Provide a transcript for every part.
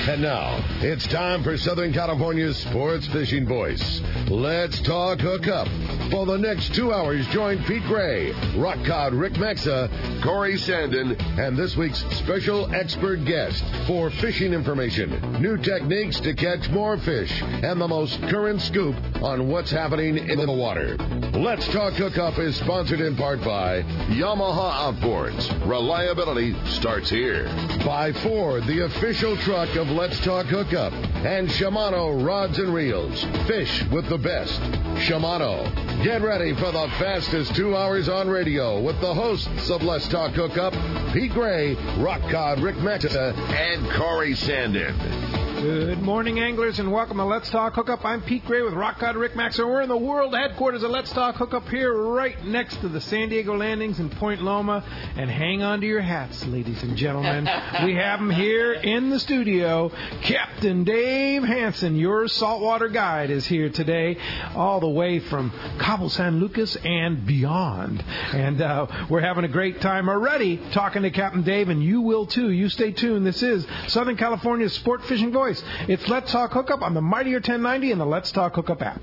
And now, it's time for Southern California's sports fishing voice. Let's talk hookup. For the next 2 hours, join Pete Gray, Rock Cod Rick Maxa, Corey Sandin, and this week's special expert guest for fishing information, new techniques to catch more fish, and the most current scoop on what's happening in the water. Let's Talk Hookup is sponsored in part by Yamaha Outboards. Reliability starts here. By Ford, the official truck of Let's Talk Hookup, and Shimano Rods and Reels. Fish with the best. Shimano. Get ready for the fastest 2 hours on radio with the hosts of Let's Talk Hookup, Pete Gray, Rock Cod Rick Maxa, and Corey Sandin. Good morning, anglers, and welcome to Let's Talk Hookup. I'm Pete Gray with Rock Cod Rick Max, and we're in the world headquarters of Let's Talk Hookup here right next to the San Diego Landings in Point Loma. And hang on to your hats, ladies and gentlemen. We have him here in the studio. Captain Dave Hansen, your saltwater guide, is here today, all the way from Cabo San Lucas and beyond. And we're having a great time already talking to Captain Dave, and you will too. You stay tuned. This is Southern California's sport fishing voice. It's Let's Talk Hookup on the Mightier 1090 and the Let's Talk Hookup app.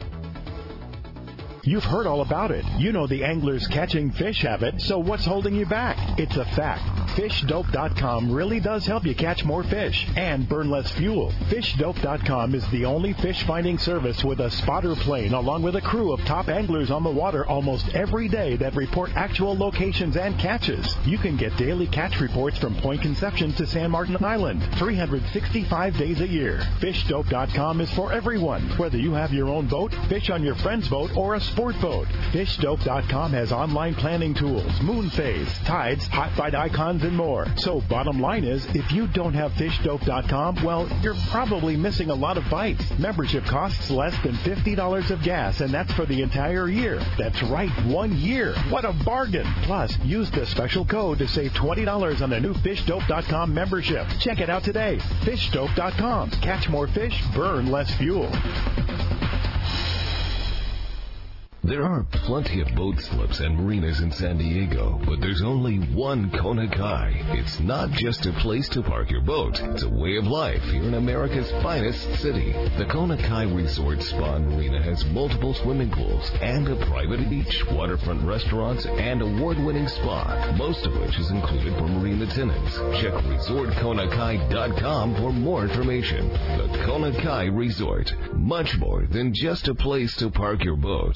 You've heard all about it. You know the angler's catching fish habit, so what's holding you back? It's a fact. FishDope.com really does help you catch more fish and burn less fuel. FishDope.com is the only fish finding service with a spotter plane along with a crew of top anglers on the water almost every day that report actual locations and catches. You can get daily catch reports from Point Conception to San Martin Island, 365 days a year. FishDope.com is for everyone, whether you have your own boat, fish on your friend's boat, or a sport boat. FishDope.com has online planning tools, moon phase, tides, hot bite icons, and more. So bottom line is, if you don't have FishDope.com, well, you're probably missing a lot of bites. Membership costs less than $50 of gas, and that's for the entire year. That's right, 1 year. What a bargain. Plus, use the special code to save $20 on the new FishDope.com membership. Check it out today. FishDope.com. Catch more fish, burn less fuel. There are plenty of boat slips and marinas in San Diego, but there's only one Kona Kai. It's not just a place to park your boat. It's a way of life here in America's finest city. The Kona Kai Resort Spa and Marina has multiple swimming pools and a private beach, waterfront restaurants, and award-winning spa, most of which is included for marine attendants. Check ResortKonakai.com for more information. The Kona Kai Resort, much more than just a place to park your boat.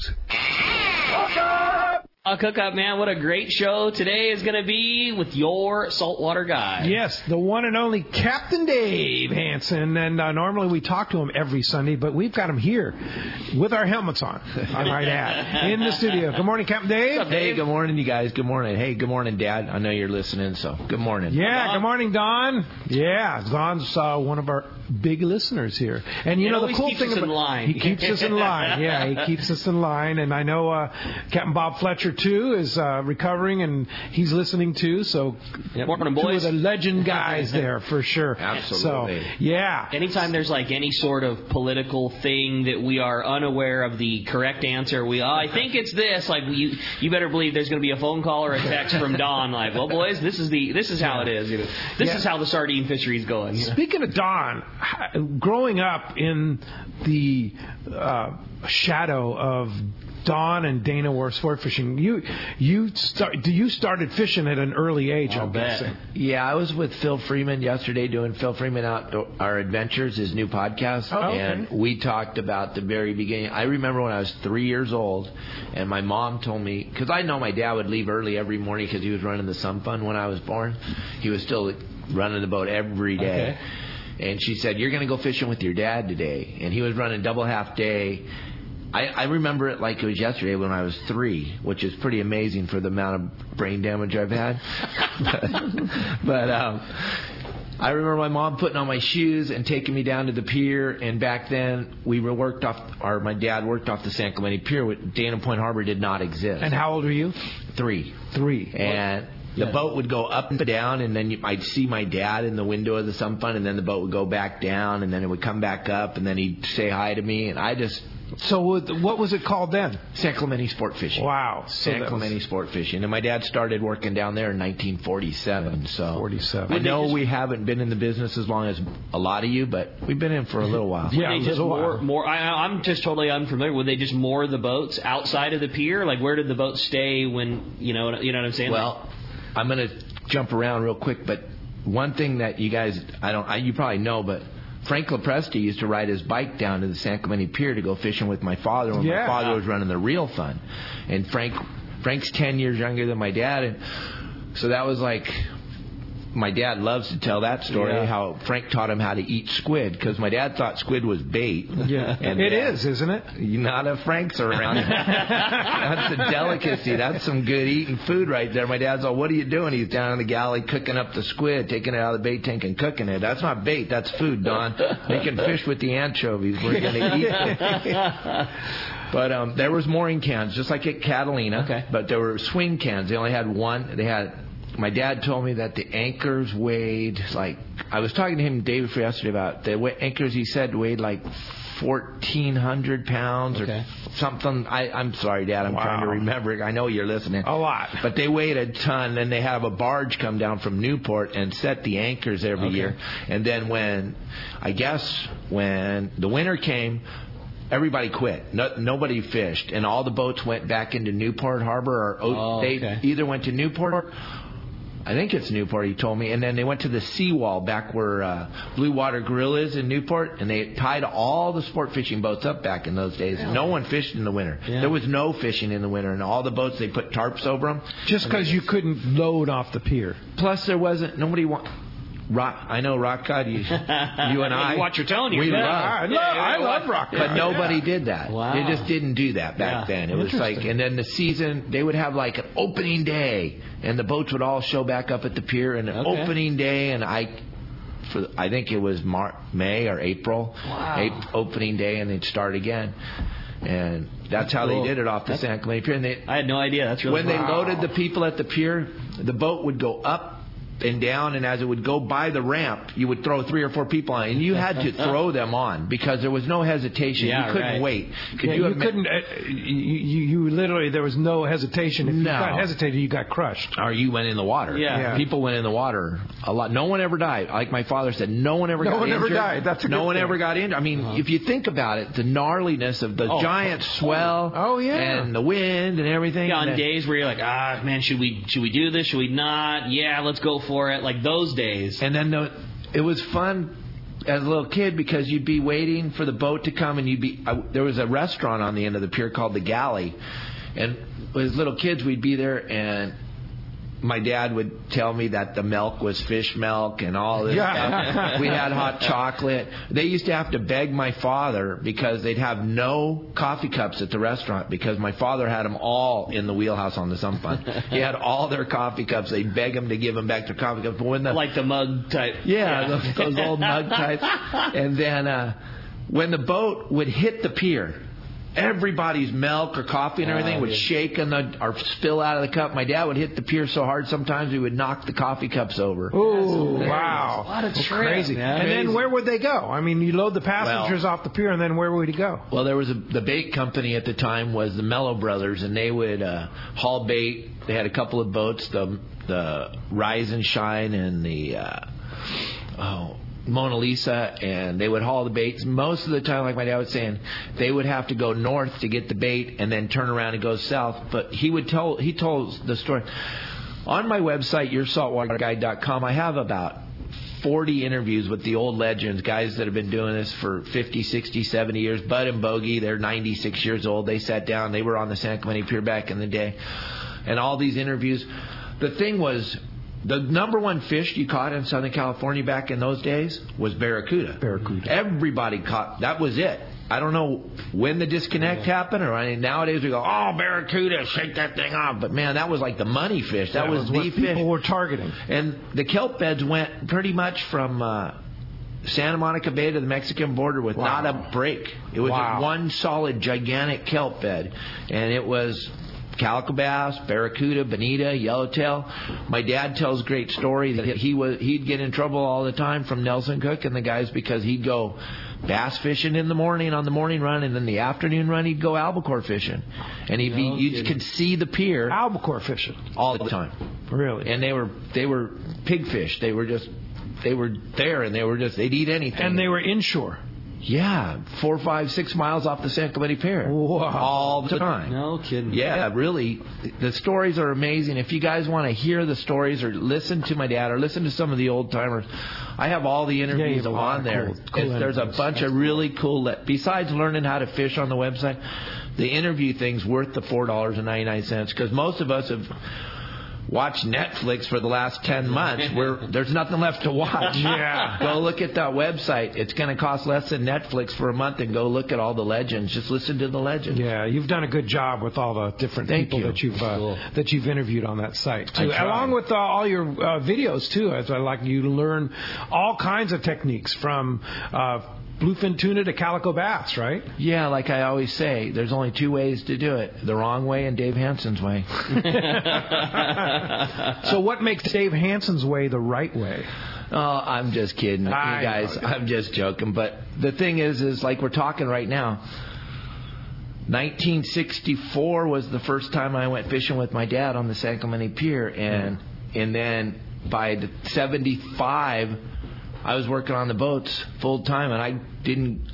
Hookup, man, what a great show today is going to be with your saltwater guy. Yes, the one and only Captain Dave Hansen. And normally we talk to him every Sunday, but we've got him here with our helmets on, I might add, in the studio. Good morning, Captain Dave. What's up, Dave? Hey, good morning, you guys. Good morning. Hey, good morning, Dad. I know you're listening, so good morning. Yeah, good morning, Don. Yeah, Don's one of our big listeners here. And you know the cool thing about he keeps us in line. Yeah, he keeps us in line. And I know Captain Bob Fletcher too is recovering, and he's listening too. So morning, boys. Two of the legend guys there for sure. Absolutely. So yeah. Anytime there's like any sort of political thing that we are unaware of the correct answer, I think it's this. Like you better believe there's going to be a phone call or a text from Don. Like, well, boys, this is how it is. This is how the sardine fishery is going. Speaking of Don, growing up in the shadow of Don and Dana War sport fishing, you started fishing at an early age, I'm guessing. Yeah, I was with Phil Freeman yesterday doing Phil Freeman Our Adventures, his new podcast, and we talked about the very beginning. I remember when I was 3 years old, and my mom told me, because I know my dad would leave early every morning because he was running the Sun Fund when I was born. He was still running the boat every day. Okay. And she said, you're going to go fishing with your dad today. And he was running double half day. I remember it like it was yesterday when I was 3, which is pretty amazing for the amount of brain damage I've had. but I remember my mom putting on my shoes and taking me down to the pier. And back then, my dad worked off the San Clemente Pier. Dana Point Harbor did not exist. And how old were you? 3. And the boat would go up and down, and then I'd see my dad in the window of the Sun Fund, and then the boat would go back down, and then it would come back up, and then he'd say hi to me, and I just So what was it called then? San Clemente Sport Fishing. Wow. San Clemente Sport Fishing. And my dad started working down there in 1947. So 47. I know we haven't been in the business as long as a lot of you, but we've been in for a little while. Yeah, I'm just totally unfamiliar. Would they just moor the boats outside of the pier? Like, where did the boats stay when, you know what I'm saying? Well, I'm going to jump around real quick, but one thing that you guys, you probably know, but Frank Lopresti used to ride his bike down to the San Clemente Pier to go fishing with my father when my father was running the Reel Fund. And Frank's 10 years younger than my dad, and so that was like, my dad loves to tell that story, how Frank taught him how to eat squid, because my dad thought squid was bait. Yeah, and it is, isn't it? Not if Frank's around. That's a delicacy. That's some good eating food right there. My dad's all, what are you doing? He's down in the galley cooking up the squid, taking it out of the bait tank and cooking it. That's not bait. That's food, Don. Making fish with the anchovies. We're going to eat them. But there was mooring cans, just like at Catalina. Okay. But there were swing cans. They only had one. My dad told me that the anchors weighed, like, I was talking to him day before yesterday about the anchors, he said weighed like 1,400 pounds or something. I'm sorry, Dad, I'm trying to remember. I know you're listening. A lot. But they weighed a ton, and they have a barge come down from Newport and set the anchors every year. And then when the winter came, everybody quit. Nobody fished, and all the boats went back into Newport Harbor, or they either went to Newport. I think it's Newport, he told me. And then they went to the seawall back where Blue Water Grill is in Newport, and they tied all the sport fishing boats up back in those days. Yeah. No one fished in the winter. Yeah. There was no fishing in the winter, and all the boats, they put tarps over them. Just because you couldn't load off the pier. Plus, there wasn't, I know Rock Cod, you and I. What you're telling you. I love Rock Cod. But nobody did that. Wow. They just didn't do that back then. It was like, and then the season, they would have like an opening day, and the boats would all show back up at the pier, and an opening day, and I think it was May or April, opening day, and they'd start again. And that's how they did it off the San Clemente Pier. And I had no idea. That's really when they loaded the people at the pier, the boat would go up and down, and as it would go by the ramp, you would throw 3 or 4 people on, and you had to throw them on because there was no hesitation. You couldn't wait. You couldn't. You literally, there was no hesitation. If you got hesitated, you got crushed. Or you went in the water. Yeah. People went in the water a lot. No one ever died. Like my father said, no one ever got injured. No one ever died. That's a good thing. Ever got injured. I mean, if you think about it, the gnarliness of the giant swell and the wind and everything. Yeah, on days where you're like, man, should we do this? Should we not? Yeah, let's go for it. Like those days. And then it was fun as a little kid because you'd be waiting for the boat to come, and there was a restaurant on the end of the pier called the Galley, and as little kids we'd be there, and my dad would tell me that the milk was fish milk and all this stuff. We had hot chocolate. They used to have to beg my father because they'd have no coffee cups at the restaurant because my father had them all in the wheelhouse on the Sun Fund. He had all their coffee cups. They'd beg him to give them back their coffee cups. But when like the mug type. Yeah, those old mug types. And then when the boat would hit the pier, everybody's milk or coffee and everything would shake or spill out of the cup. My dad would hit the pier so hard sometimes he would knock the coffee cups over. Oh, wow. A lot of trips. Crazy. Yeah. And then where would they go? I mean, you load the passengers off the pier, and then where would he go? Well, there was the bait company at the time was the Mello Brothers, and they would haul bait. They had a couple of boats, the Rise and Shine and the Mona Lisa, and they would haul the baits. Most of the time, like my dad was saying, they would have to go north to get the bait and then turn around and go south. But he told the story. On my website, yoursaltwaterguide.com, I have about 40 interviews with the old legends, guys that have been doing this for 50, 60, 70 years. Bud and Bogey, they're 96 years old. They sat down. They were on the San Clemente Pier back in the day. And all these interviews. The thing was, the number one fish you caught in Southern California back in those days was barracuda. Everybody caught. That was it. I don't know when the disconnect happened, nowadays we go, barracuda, shake that thing off. But man, that was like the money fish. That was the what fish people were targeting. And the kelp beds went pretty much from Santa Monica Bay to the Mexican border with not a break. It was one solid, gigantic kelp bed, and it was calico bass, barracuda, bonita, yellowtail. My dad tells a great story that he'd get in trouble all the time from Nelson Cook and the guys because he'd go bass fishing in the morning on the morning run, and then the afternoon run he'd go albacore fishing, and you could see the pier. Albacore fishing all the time. Really? And they were pigfish. They were there, and they'd eat anything. And they were inshore. Yeah, 4, 5, 6 miles off the San Clemente Pier. Wow. All the time. No kidding. Yeah, really. The stories are amazing. If you guys want to hear the stories or listen to my dad or listen to some of the old timers, I have all the interviews on there. There's a bunch of really cool, besides learning how to fish on the website, the interview thing's worth the $4.99 because most of us have watched Netflix for the last 10 months where there's nothing left to watch. Yeah. Go look at that website. It's going to cost less than Netflix for a month, and go look at all the legends. Just listen to the legends. Yeah, you've done a good job with all the different people that you've interviewed on that site too. Along with all your videos too. As I like you to learn all kinds of techniques from bluefin tuna to calico bass, right? Yeah, like I always say, there's only 2 ways to do it: the wrong way and Dave Hansen's way. So what makes Dave Hansen's way the right way? Oh, I'm just kidding, you guys. I'm just joking. But the thing is like we're talking right now. 1964 was the first time I went fishing with my dad on the San Clemente Pier, and then by 75. I was working on the boats full time, and I didn't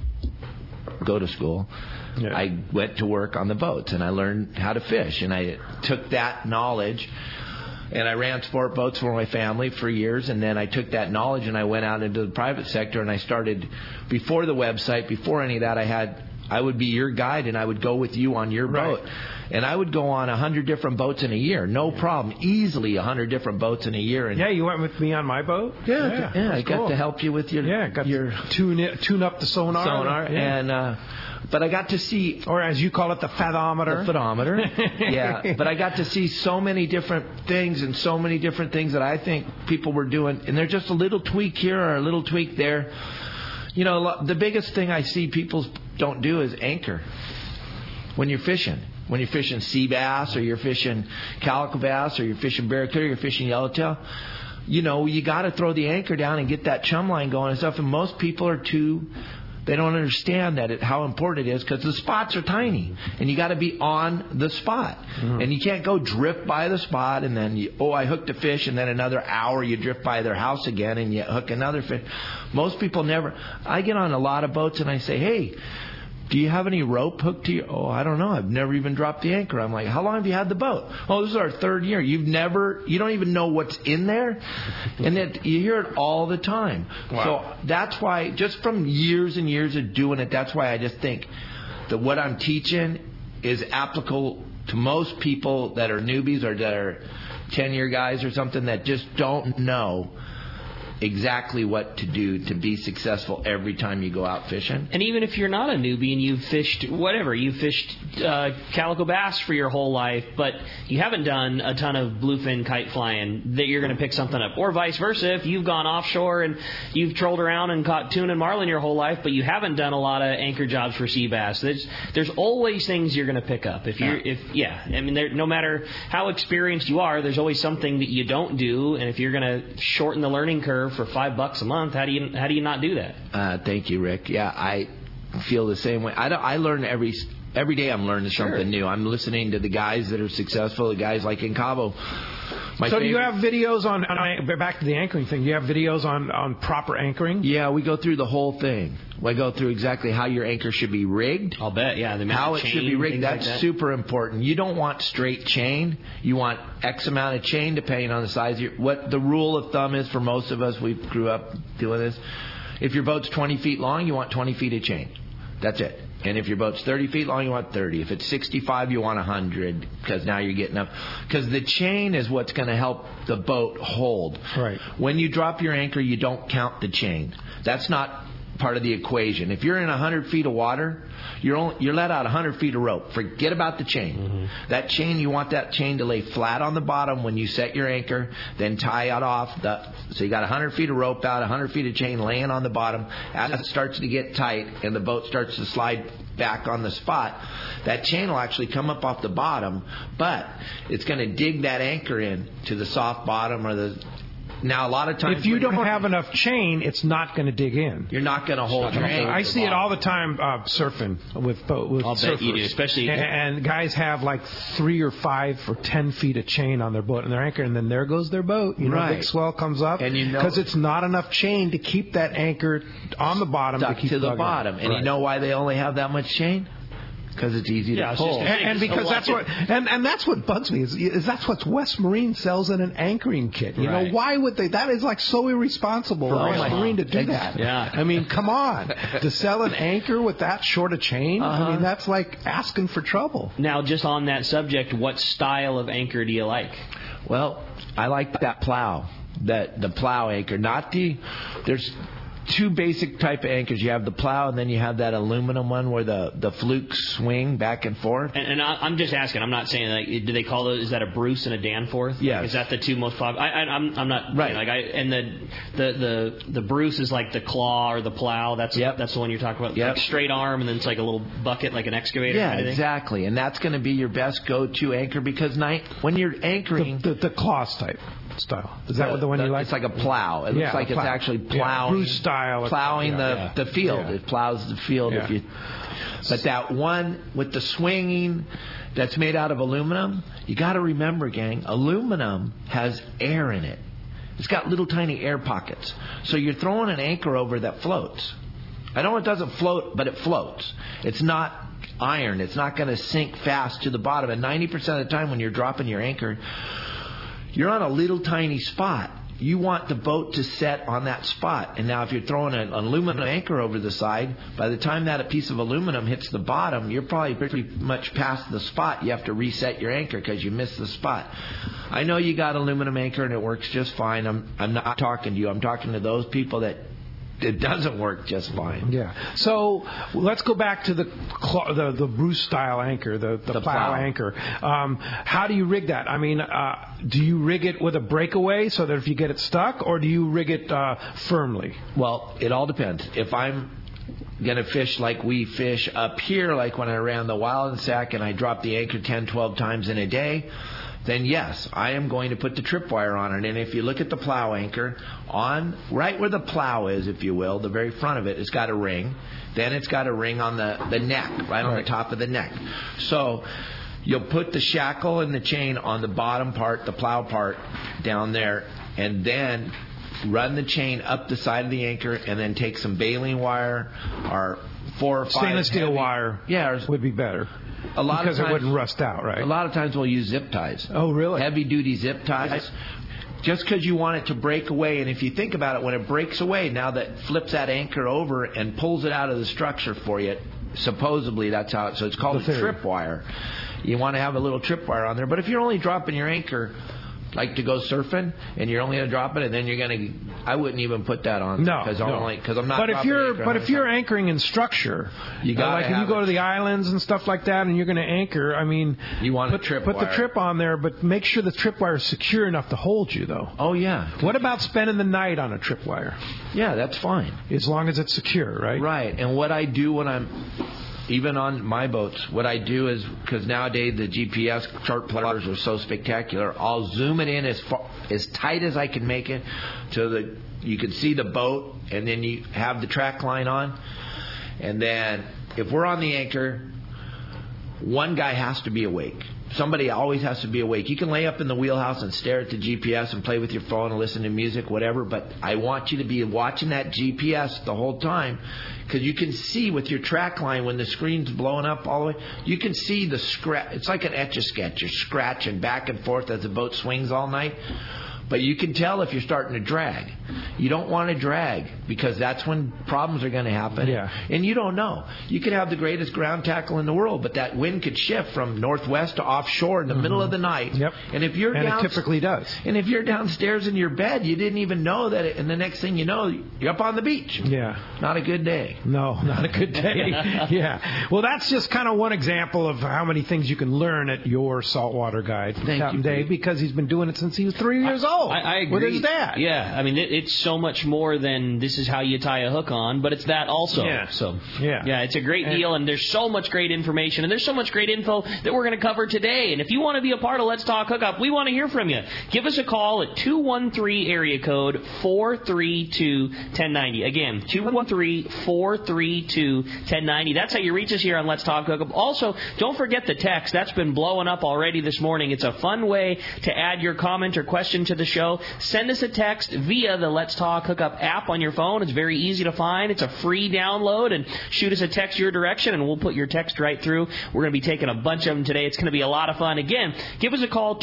go to school. Yeah. I went to work on the boats, and I learned how to fish. And I took that knowledge, and I ran sport boats for my family for years. And then I took that knowledge, and I went out into the private sector, and I started, before the website, before any of that, I would be your guide, and I would go with you on your boat. And I would go on 100 different boats in a year. No problem. Easily 100 different boats in a year. And you went with me on my boat? Yeah, I got to help you with your... Yeah, got your tune up the sonar. Yeah. And but I got to see... Or as you call it, the fathometer. The fathometer. Yeah, but I got to see so many different things and so many different things that I think people were doing. And they're just a little tweak here or a little tweak there. You know, the biggest thing I see people don't do is anchor when you're fishing. When you're fishing sea bass, or you're fishing calico bass, or you're fishing barracuda, or you're fishing yellowtail, you know, you got to throw the anchor down and get that chum line going and stuff. And most people they don't understand how important it is, because the spots are tiny, and you got to be on the spot. Mm-hmm. And you can't go drift by the spot and then I hooked a fish, and then another hour you drift by their house again and you hook another fish. Most people never. I get on a lot of boats and I say, hey, do you have any rope hooked to you? Oh, I don't know. I've never even dropped the anchor. I'm like, how long have you had the boat? Oh, this is our 3rd year. You don't even know what's in there. And you hear it all the time. Wow. So that's why, just from years and years of doing it, that's why I just think that what I'm teaching is applicable to most people that are newbies or that are 10-year guys or something that just don't know exactly what to do to be successful every time you go out fishing. And even if you're not a newbie and you've fished calico bass for your whole life, but you haven't done a ton of bluefin kite flying, that you're going to pick something up. Or vice versa, if you've gone offshore and you've trolled around and caught tuna and marlin your whole life, but you haven't done a lot of anchor jobs for sea bass, there's always things you're going to pick up. No matter how experienced you are, there's always something that you don't do, and if you're going to shorten the learning curve for $5 a month, how do you not do that? Thank you, Rick. Yeah, I feel the same way. I learn every day. I'm learning something new. I'm listening to the guys that are successful, the guys like in Cabo. Do you have videos on back to the anchoring thing? Do you have videos on proper anchoring? Yeah, we go through the whole thing. We go through exactly how your anchor should be rigged. I'll bet, yeah. How it should be rigged. That's super important. You don't want straight chain. You want X amount of chain depending on the size. What the rule of thumb is for most of us, we grew up doing this. If your boat's 20 feet long, you want 20 feet of chain. That's it. And if your boat's 30 feet long, you want 30. If it's 65, you want 100, because now you're getting up. Because the chain is what's going to help the boat hold. Right. When you drop your anchor, you don't count the chain. That's not part of the equation. If you're in 100 feet of water, you're let out 100 feet of rope. Forget about the chain. Mm-hmm. That chain, you want that chain to lay flat on the bottom when you set your anchor, then tie it off. So you got 100 feet of rope out, 100 feet of chain laying on the bottom. As it starts to get tight and the boat starts to slide back on the spot, that chain will actually come up off the bottom, but it's going to dig that anchor in to the soft bottom or the... Now, a lot of times... If you don't have enough chain, it's not going to dig in. You're not going to hold your anchor. I see it all the time surfing with I'll surfers. bet you do, especially... And guys have like 3 or 5 or 10 feet of chain on their boat, and their anchor, and then there goes their boat. You know, big swell comes up. And you know... Because it's not enough chain to keep that anchor on the bottom. Stuck to the bottom. And you know why they only have that much chain? Because it's easy to pull, and because that's what and that's what bugs me is that's what West Marine sells in an anchoring kit. You know, why would they? That is like so irresponsible for West Marine to do that. Yeah, I mean, come on, to sell an anchor with that short a chain. I mean, that's like asking for trouble. Now, just on that subject, what style of anchor do you like? Well, I like that plow, the plow anchor, not the. There's 2 basic type of anchors. You have the plow, and then you have that aluminum one where the flukes swing back and forth. And I'm just asking. I'm not saying like, do they call those? Is that a Bruce and a Danforth? Yes. Is that the 2 most popular? I'm not right. Like and the Bruce is like the claw or the plow. That's the one you're talking about. Yep. Like straight arm, and then it's like a little bucket, like an excavator. Yeah, kind of thing. exactly. And that's going to be your best go-to anchor because when you're anchoring, the claws type style. Is that the one you like? It's like a plow. It looks like it's actually plowing. Bruce style. Plowing the field. Yeah. It plows the field. Yeah. But that one with the swinging that's made out of aluminum, you got to remember, gang, aluminum has air in it. It's got little tiny air pockets. So you're throwing an anchor over that floats. I know it doesn't float, but it floats. It's not iron. It's not going to sink fast to the bottom. And 90% of the time when you're dropping your anchor, you're on a little tiny spot. You want the boat to set on that spot. And now if you're throwing an aluminum anchor over the side, by the time that a piece of aluminum hits the bottom, you're probably pretty much past the spot. You have to reset your anchor because you missed the spot. I know you got aluminum anchor and it works just fine. I'm not talking to you. I'm talking to those people that it doesn't work just fine. Yeah. So let's go back to the Bruce style anchor, the plow anchor. How do you rig that? I mean, do you rig it with a breakaway so that if you get it stuck, or do you rig it firmly? Well, it all depends. If I'm going to fish like we fish up here, like when I ran the Wild and Sack and I dropped the anchor 10, 12 times in a day, then yes, I am going to put the tripwire on it. And if you look at the plow anchor, on right where the plow is, if you will, the very front of it, it's got a ring. Then it's got a ring on the neck, right on the top of the neck. So you'll put the shackle and the chain on the bottom part, the plow part, down there, and then run the chain up the side of the anchor, and then take some baling wire or 4 or 5 stainless steel wire. Yeah, would be better. Because it wouldn't rust out, right? A lot of times we'll use zip ties. Oh, really? Heavy-duty zip ties. Just because you want it to break away. And if you think about it, when it breaks away, now that flips that anchor over and pulls it out of the structure for you, supposedly that's how so it's called a tripwire. You want to have a little tripwire on there. But if you're only dropping your anchor, like to go surfing, and you're only going to drop it, and then you're going to... I wouldn't even put that on. No. Because I'm not... But if you're anchoring in structure, you got like if you go to the islands and stuff like that, and you're going to anchor, I mean... You want put the trip on there, but make sure the tripwire is secure enough to hold you, though. Oh, yeah. What about spending the night on a tripwire? Yeah, that's fine. As long as it's secure, right? Right. And what I do when I'm... Even on my boats, what I do is, because nowadays the GPS chart plotters are so spectacular, I'll zoom it in as tight as I can make it so that you can see the boat, and then you have the track line on. And then if we're on the anchor, one guy has to be awake. Somebody always has to be awake. You can lay up in the wheelhouse and stare at the GPS and play with your phone and listen to music, whatever, but I want you to be watching that GPS the whole time, because you can see with your track line when the screen's blowing up all the way, you can see the scratch. It's like an Etch-a-Sketch. You're scratching back and forth as the boat swings all night. But you can tell if you're starting to drag. You don't want to drag because that's when problems are going to happen. Yeah. And you don't know. You could have the greatest ground tackle in the world, but that wind could shift from northwest to offshore in the middle of the night. Yep. And if you're it typically does. And if you're downstairs in your bed, you didn't even know that, and the next thing you know, you're up on the beach. Yeah. Not a good day. No, not a good day. Yeah. Well, that's just kind of one example of how many things you can learn at your saltwater guide from Captain Dave, because he's been doing it since he was 3 years old. I agree. With his dad. Yeah. I mean, it's so much more than this is how you tie a hook on, but it's that also. Yeah. So, yeah, it's a great deal, and there's so much great information, and there's so much great info that we're going to cover today. And if you want to be a part of Let's Talk Hookup, we want to hear from you. Give us a call at 213 area code 432-1090. Again, 213-432-1090. That's how you reach us here on Let's Talk Hookup. Also, don't forget the text. That's been blowing up already this morning. It's a fun way to add your comment or question to the show. Send us a text via the Let's Talk Hookup app on your phone. It's very easy to find. It's a free download, and shoot us a text your direction, and we'll put your text right through. We're going to be taking a bunch of them today. It's going to be a lot of fun. Again, give us a call,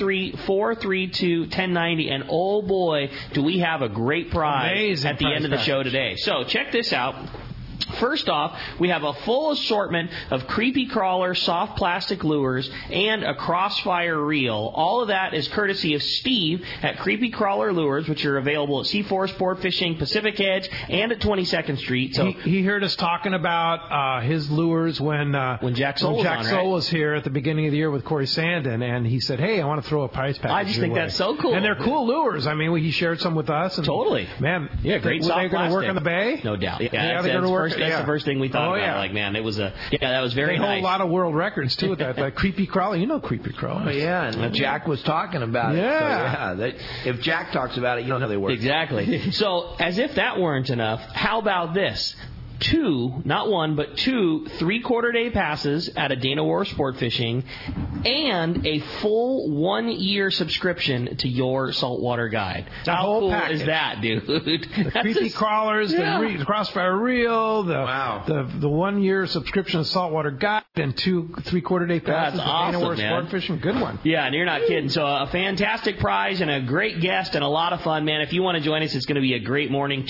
213-432-1090, and oh boy, do we have a great prize at the end of the show today. So check this out. First off, we have a full assortment of Creepy Crawler soft plastic lures and a Crossfire reel. All of that is courtesy of Steve at Creepy Crawler Lures, which are available at Seaforth Sport Fishing, Pacific Edge, and at 22nd Street. So he heard us talking about his lures when Jack Soul was here at the beginning of the year with Corey Sandin, and he said, "Hey, I want to throw a prize package." I just think that's so cool, and they're cool lures. I mean, he shared some with us. And, totally, man. Yeah, great soft plastic. Are they going to work on the bay? No doubt. Yeah, they're going to work. That's the first thing we thought about. Yeah. Like, man, it was that was very nice. They hold a lot of world records too with that Creepy Crawler. You know Creepy Crawler. Oh yeah, and Jack was talking about it. Yeah. So, if Jack talks about it, you don't know they work. Exactly. So, as if that weren't enough, how about this? 2, not 1, but 2 3/4-day passes at a Dana War Sport Fishing, and a full 1-year subscription to your saltwater guide. How cool package. Is that, dude? The Creepy Crawlers, the Crossfire reel, the 1-year subscription to saltwater guide, and 2 3/4-day passes That's at awesome, Dana War man. Sport Fishing. Good one. Yeah, and you're not kidding. So a fantastic prize and a great guest and a lot of fun, man. If you want to join us, it's going to be a great morning.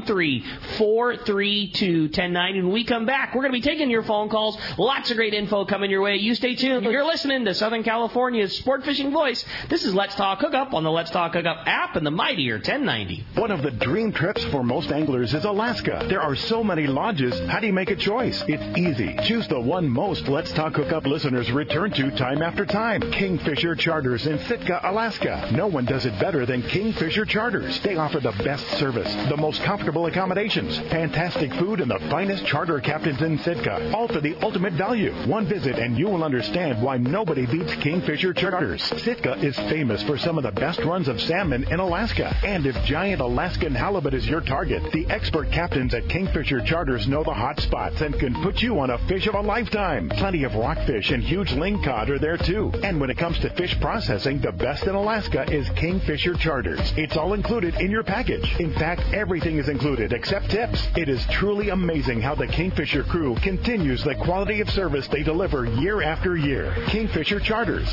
213-432-1090. When we come back, we're going to be taking your phone calls. Lots of great info coming your way. You stay tuned. You're listening to Southern California's sport fishing voice. This is Let's Talk Hookup on the Let's Talk Hookup app and the mightier 1090. One of the dream trips for most anglers is Alaska. There are so many lodges. How do you make a choice? It's easy. Choose the one most Let's Talk Hookup listeners return to time after time. Kingfisher Charters in Sitka, Alaska. No one does it better than Kingfisher Charters. They offer the best service, the most comfortable accommodations, fantastic food, and the finest charter captains in Sitka, all for the ultimate value. One visit and you will understand why nobody beats Kingfisher Charters. Sitka is famous for some of the best runs of salmon in Alaska. And if giant Alaskan halibut is your target, the expert captains at Kingfisher Charters know the hot spots and can put you on a fish of a lifetime. Plenty of rockfish and huge lingcod are there too. And when it comes to fish processing, the best in Alaska is Kingfisher Charters. It's all included in your package. In fact, everything is included except tips. It is truly amazing how the Kingfisher crew continues the quality of service they deliver year after year. Kingfisher Charters,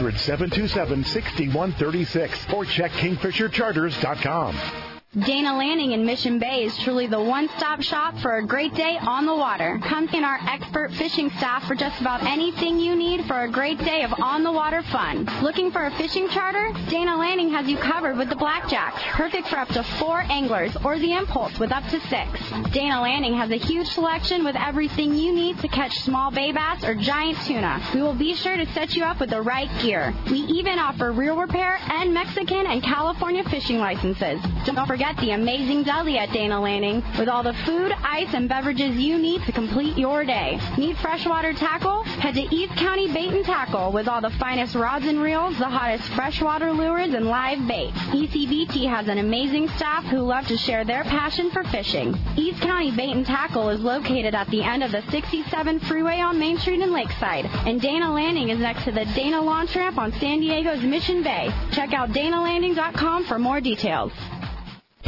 800-727-6136, or check kingfishercharters.com. Dana Landing in Mission Bay is truly the one-stop shop for a great day on the water. Come see our expert fishing staff for just about anything you need for a great day of on-the-water fun. Looking for a fishing charter? Dana Landing has you covered with the Blackjacks, perfect for up to 4 anglers, or the Impulse with up to 6. Dana Landing has a huge selection with everything you need to catch small bay bass or giant tuna. We will be sure to set you up with the right gear. We even offer reel repair and Mexican and California fishing licenses. Don't forget the amazing deli at Dana Landing with all the food, ice, and beverages you need to complete your day. Need freshwater tackle? Head to East County Bait and Tackle with all the finest rods and reels, the hottest freshwater lures, and live bait. ECBT has an amazing staff who love to share their passion for fishing. East County Bait and Tackle is located at the end of the 67 freeway on Main Street in Lakeside, and Dana Landing is next to the Dana Launch Ramp on San Diego's Mission Bay. Check out DanaLanding.com for more details.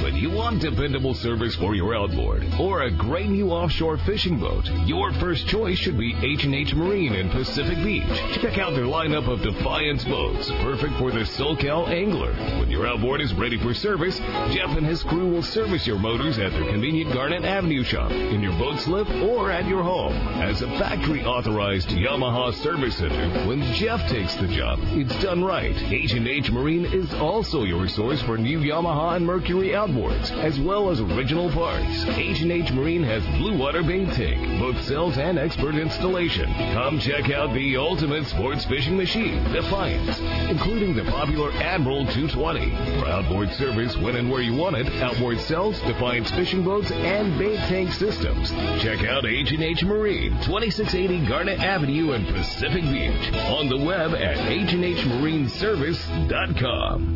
When you want dependable service for your outboard or a great new offshore fishing boat, your first choice should be H&H Marine in Pacific Beach. Check out their lineup of Defiance boats, perfect for the SoCal angler. When your outboard is ready for service, Jeff and his crew will service your motors at their convenient Garnet Avenue shop, in your boat slip, or at your home. As a factory-authorized Yamaha service center, when Jeff takes the job, it's done right. H&H Marine is also your source for new Yamaha and Mercury outboards, as well as original parts. H&H Marine has Blue Water bait tank, both sales and expert installation. Come check out the ultimate sports fishing machine, Defiance, including the popular Admiral 220. For outboard service when and where you want it, outboard cells, Defiance fishing boats, and bait tank systems. Check out H&H Marine, 2680 Garnet Avenue in Pacific Beach. On the web at HHMarineservice.com.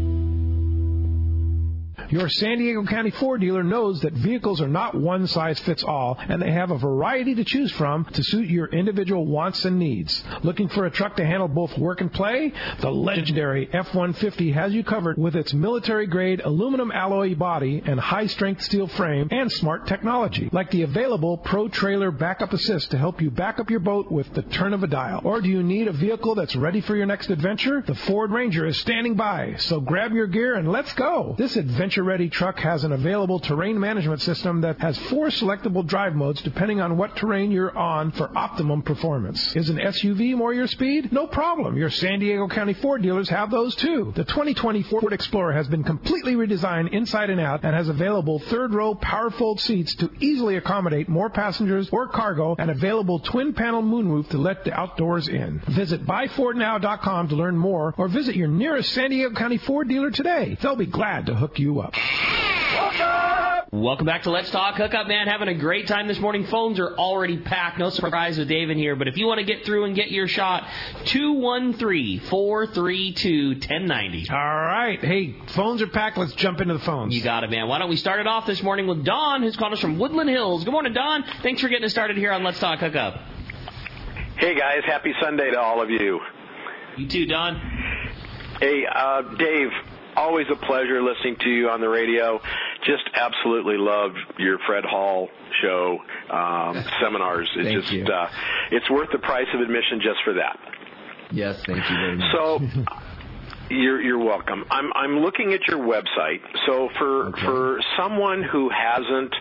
Your San Diego County Ford dealer knows that vehicles are not one size fits all, and they have a variety to choose from to suit your individual wants and needs. Looking for a truck to handle both work and play? The legendary F-150 has you covered with its military-grade aluminum alloy body and high-strength steel frame and smart technology, like the available Pro Trailer Backup Assist to help you back up your boat with the turn of a dial. Or do you need a vehicle that's ready for your next adventure? The Ford Ranger is standing by, so grab your gear and let's go. This adventure-ready truck has an available terrain management system that has 4 selectable drive modes depending on what terrain you're on for optimum performance. Is an SUV more your speed? No problem. Your San Diego County Ford dealers have those too. The 2020 Ford Explorer has been completely redesigned inside and out and has available third-row power-fold seats to easily accommodate more passengers or cargo and available twin-panel moonroof to let the outdoors in. Visit buyfordnow.com to learn more or visit your nearest San Diego County Ford dealer today. They'll be glad to hook you up. Welcome back to Let's Talk Hookup, man. Having a great time this morning. Phones are already packed. No surprise with Dave in here. But if you want to get through and get your shot, 213-432-1090. All right. Hey, phones are packed. Let's jump into the phones. You got it, man. Why don't we start it off this morning with Don, who's calling us from Woodland Hills. Good morning, Don. Thanks for getting us started here on Let's Talk Hookup. Hey, guys. Happy Sunday to all of you. You too, Don. Hey, Dave. Always a pleasure listening to you on the radio. Just absolutely love your Fred Hall show seminars. It's worth the price of admission just for that. Yes, thank you very much. So you're welcome. I'm looking at your website. So for someone who hasn't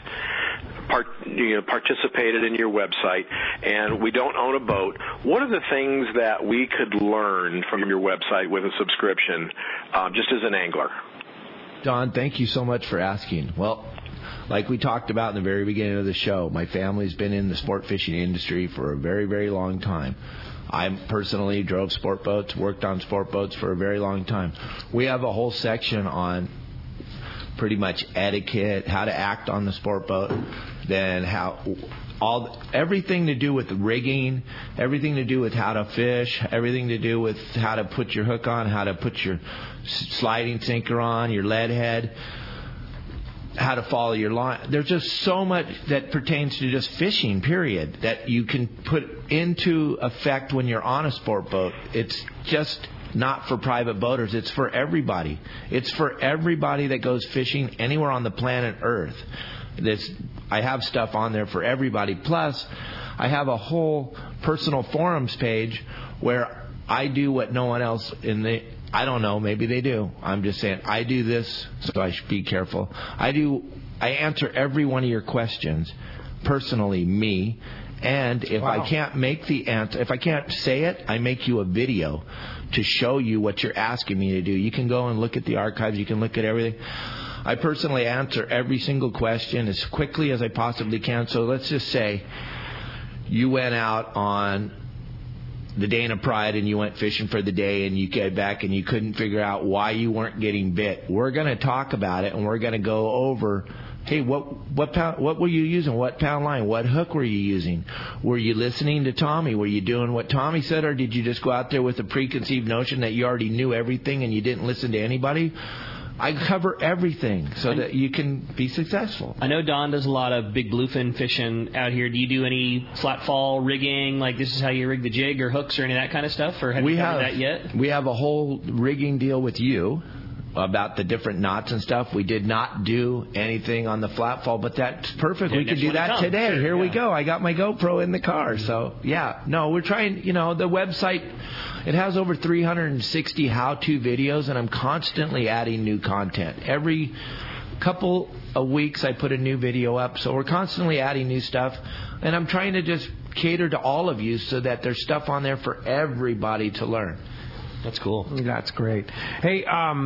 participated in your website, and we don't own a boat, what are the things that we could learn from your website with a subscription, just as an angler? Don, thank you so much for asking. Well, like we talked about in the very beginning of the show, my family's been in the sport fishing industry for a very, very long time. I personally drove sport boats, worked on sport boats for a very long time. We have a whole section on pretty much etiquette, how to act on the sport boat, then everything to do with rigging, everything to do with how to fish, everything to do with how to put your hook on, how to put your sliding sinker on, your lead head, how to follow your line. There's just so much that pertains to just fishing, period, that you can put into effect when you're on a sport boat. It's just not for private boaters. It's for everybody. It's for everybody that goes fishing anywhere on the planet Earth. I have stuff on there for everybody. Plus, I have a whole personal forums page where I do what no one else I don't know, maybe they do. I'm just saying, I do this, so I should be careful. I answer every one of your questions, personally, me. And if I can't make the answer, if I can't say it, I make you a video to show you what you're asking me to do. You can go and look at the archives. You can look at everything. I personally answer every single question as quickly as I possibly can. So let's just say you went out on the Dana Pride and you went fishing for the day and you came back and you couldn't figure out why you weren't getting bit. We're going to talk about it and we're going to go over, hey, what were you using? What pound line? What hook were you using? Were you listening to Tommy? Were you doing what Tommy said, or did you just go out there with a preconceived notion that you already knew everything and you didn't listen to anybody? I cover everything so that you can be successful. I know Don does a lot of big bluefin fishing out here. Do you do any flat fall rigging, like this is how you rig the jig or hooks or any of that kind of stuff? Or have you covered that yet? We have a whole rigging deal with you. about the different knots and stuff. We did not do anything on the flat fall, but that's perfect. Yeah, we could do that today. Sure, Here we go. I got my GoPro in the car. So, yeah. No, we're trying, the website, it has over 360 how-to videos, and I'm constantly adding new content. Every couple of weeks I put a new video up, so we're constantly adding new stuff, and I'm trying to just cater to all of you so that there's stuff on there for everybody to learn. That's cool. That's great. Hey,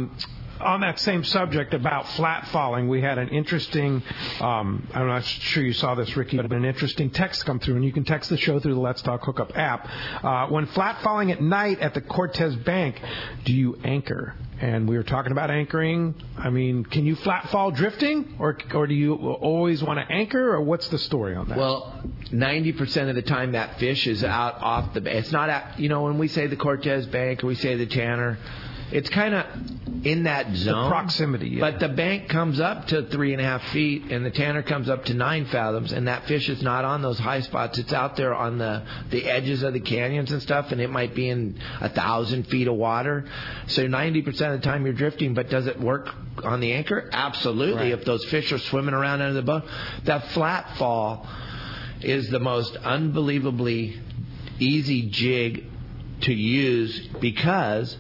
on that same subject about flat falling, we had an interesting, I'm not sure you saw this, Ricky, but an interesting text come through, and you can text the show through the Let's Talk Hookup app. When flat falling at night at the Cortez Bank, do you anchor? And we were talking about anchoring. I mean, can you flat fall drifting, or do you always want to anchor, or what's the story on that? Well, 90% of the time that fish is out off the bank. It's not at, when we say the Cortez Bank or we say the Tanner, it's kind of in that zone. The proximity, yeah. But the bank comes up to 3.5 feet, and the Tanner comes up to 9 fathoms, and that fish is not on those high spots. It's out there on the edges of the canyons and stuff, and it might be in 1,000 feet of water. So 90% of the time you're drifting, but does it work on the anchor? Absolutely. Right. If those fish are swimming around under the boat. That flat fall is the most unbelievably easy jig to use because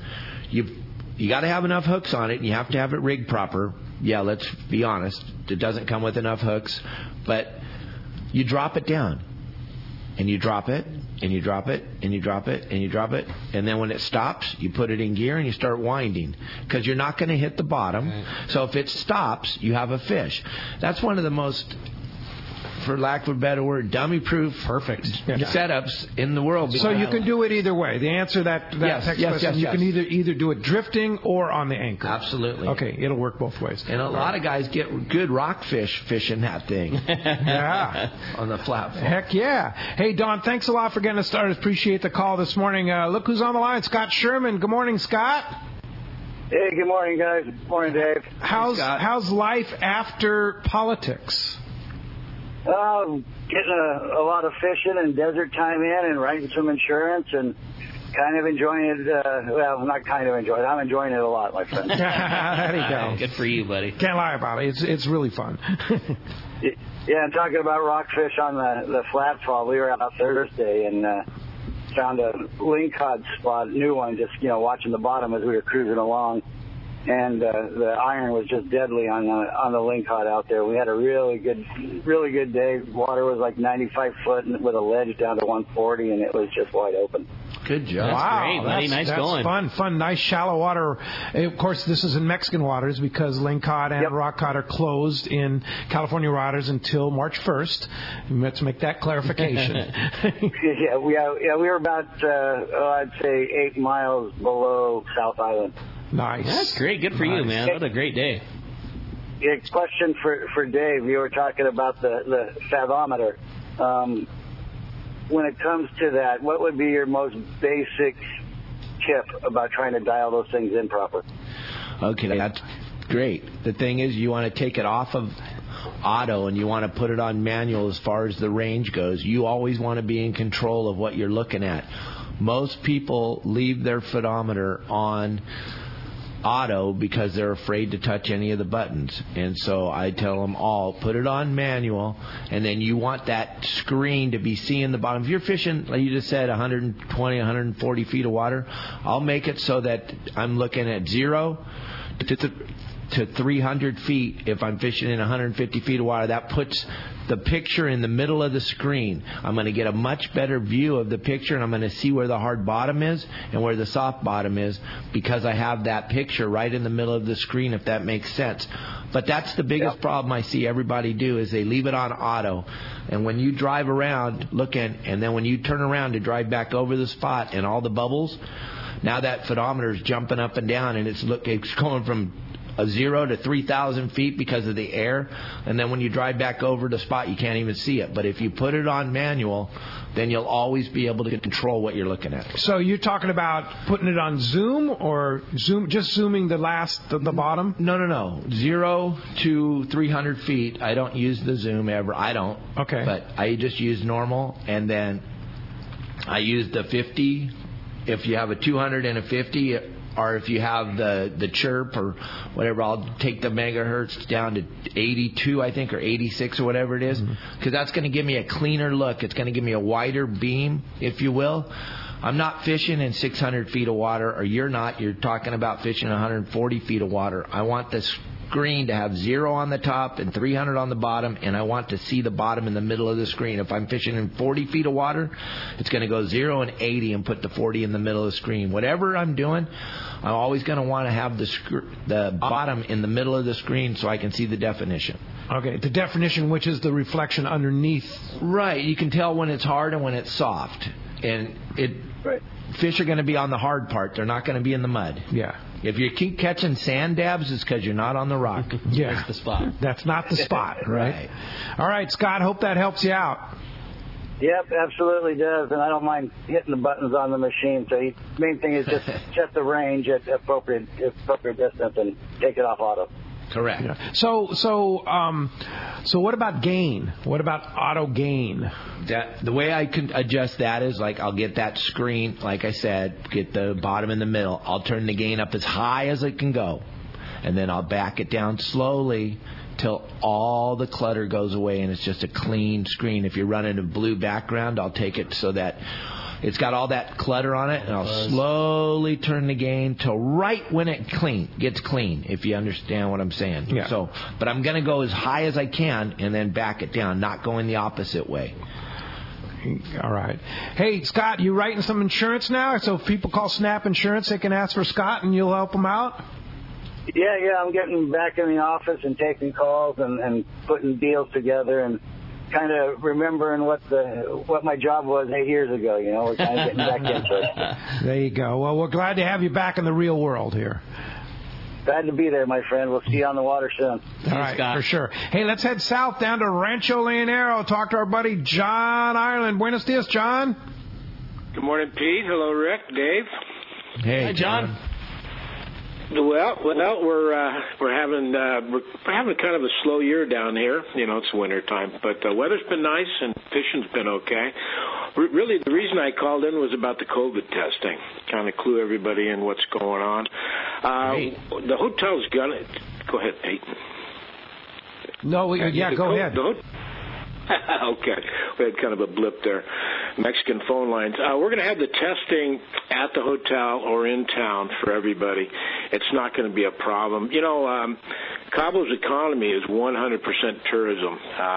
you got to have enough hooks on it, and you have to have it rigged proper. Yeah, let's be honest. It doesn't come with enough hooks. But you drop it down, and you drop it, and you drop it, and you drop it, and you drop it. And then when it stops, you put it in gear, and you start winding because you're not going to hit the bottom. Right. So if it stops, you have a fish. That's one of the most, for lack of a better word, dummy-proof setups in the world. So you can do it either way. The answer to that text question, you can either do it drifting or on the anchor. Absolutely. Okay, it'll work both ways. And a lot of guys get good rockfish fishing that thing. Yeah. On the flat fall. Heck yeah. Hey, Don, thanks a lot for getting us started. Appreciate the call this morning. Look who's on the line. Scott Sherman. Good morning, Scott. Hey, good morning, guys. Good morning, Dave. How's life after politics? Getting a lot of fishing and desert time in and writing some insurance and kind of enjoying it. Well, not kind of enjoying it. I'm enjoying it a lot, my friend. There you go. Good for you, buddy. Can't lie about it. It's really fun. Yeah, and talking about rockfish on the flat fall, we were out Thursday and found a lingcod spot, new one, just, watching the bottom as we were cruising along. And the iron was just deadly on the lingcod out there. We had a really good day. Water was like 95 foot with a ledge down to 140, and it was just wide open. Good job. Wow, great, buddy. Nice going. Fun, nice shallow water. Of course, this is in Mexican waters because lingcod and rock cod are closed in California waters until March 1st. Let's make that clarification. Yeah, we were about I'd say 8 miles below South Island. Nice. That's great. Good for you, man. What a great day. Yeah, question for Dave. You were talking about the fathometer. When it comes to that, what would be your most basic tip about trying to dial those things in proper? Okay, that's great. The thing is, you want to take it off of auto and you want to put it on manual as far as the range goes. You always want to be in control of what you're looking at. Most people leave their fathometer on auto because they're afraid to touch any of the buttons. And so I tell them all, put it on manual, and then you want that screen to be seeing the bottom. If you're fishing, like you just said, 120, 140 feet of water, I'll make it so that I'm looking at 0 to 300 feet. If I'm fishing in 150 feet of water, that puts the picture in the middle of the screen. I'm going to get a much better view of the picture, and I'm going to see where the hard bottom is and where the soft bottom is because I have that picture right in the middle of the screen, if that makes sense. But that's the biggest problem I see everybody do is they leave it on auto. And when you drive around looking, and then when you turn around to drive back over the spot and all the bubbles, now that fathometer is jumping up and down, and it's going from 0 to 3,000 feet because of the air, and then when you drive back over the spot, you can't even see it. But if you put it on manual, then you'll always be able to control what you're looking at. So you're talking about putting it on zoom or just zooming the bottom? No. 0 to 300 feet. I don't use the zoom ever. I don't. Okay. But I just use normal, and then I use the 50. If you have a 200 and a 50, or if you have the chirp or whatever, I'll take the megahertz down to 82, I think, or 86 or whatever it is, because that's going to give me a cleaner look. It's going to give me a wider beam, if you will. I'm not fishing in 600 feet of water, or you're not. You're talking about fishing 140 feet of water. I want the screen to have 0 on the top and 300 on the bottom, and I want to see the bottom in the middle of the screen. If I'm fishing in 40 feet of water, it's going to go 0 and 80 and put the 40 in the middle of the screen. Whatever I'm doing, I'm always going to want to have the bottom in the middle of the screen so I can see the definition. Okay, the definition, which is the reflection underneath. Right. You can tell when it's hard and when it's soft. And fish are going to be on the hard part. They're not going to be in the mud. Yeah. If you keep catching sand dabs, it's because you're not on the rock. Yeah. That's the spot. That's not the spot, right? All right, Scott, hope that helps you out. Yep, absolutely does, and I don't mind hitting the buttons on the machine. So the main thing is just set the range at appropriate distance and take it off auto. Correct. Yeah. So what about gain? What about auto gain? The way I can adjust that is like I'll get that screen, like I said, get the bottom in the middle. I'll turn the gain up as high as it can go, and then I'll back it down slowly till all the clutter goes away and it's just a clean screen. If you're running a blue background, I'll take it so that it's got all that clutter on it, and I'll slowly turn the gain till right when it gets clean, if you understand what I'm saying. Yeah. So, but I'm going to go as high as I can and then back it down, not going the opposite way. All right. Hey, Scott, you writing some insurance now? So if people call Snap Insurance, they can ask for Scott and you'll help them out? Yeah, I'm getting back in the office and taking calls and putting deals together and kind of remembering what my job was 8 years ago. We're kind of getting back into it. There you go. Well, we're glad to have you back in the real world here. Glad to be there, my friend. We'll see you on the water soon. All right, Scott. For sure. Hey, let's head south down to Rancho Leonero. Talk to our buddy John Ireland. Buenos dias, John. Good morning, Pete. Hello, Rick, Dave. Hey, hi, John. Well, we're having kind of a slow year down here. It's winter time, but the weather's been nice and fishing's been okay. Really, the reason I called in was about the COVID testing, kind of clue everybody in what's going on. The hotel's gonna go ahead, Pete. No, go ahead. Okay. We had kind of a blip there. Mexican phone lines. We're going to have the testing at the hotel or in town for everybody. It's not going to be a problem. Cabo's economy is 100% tourism.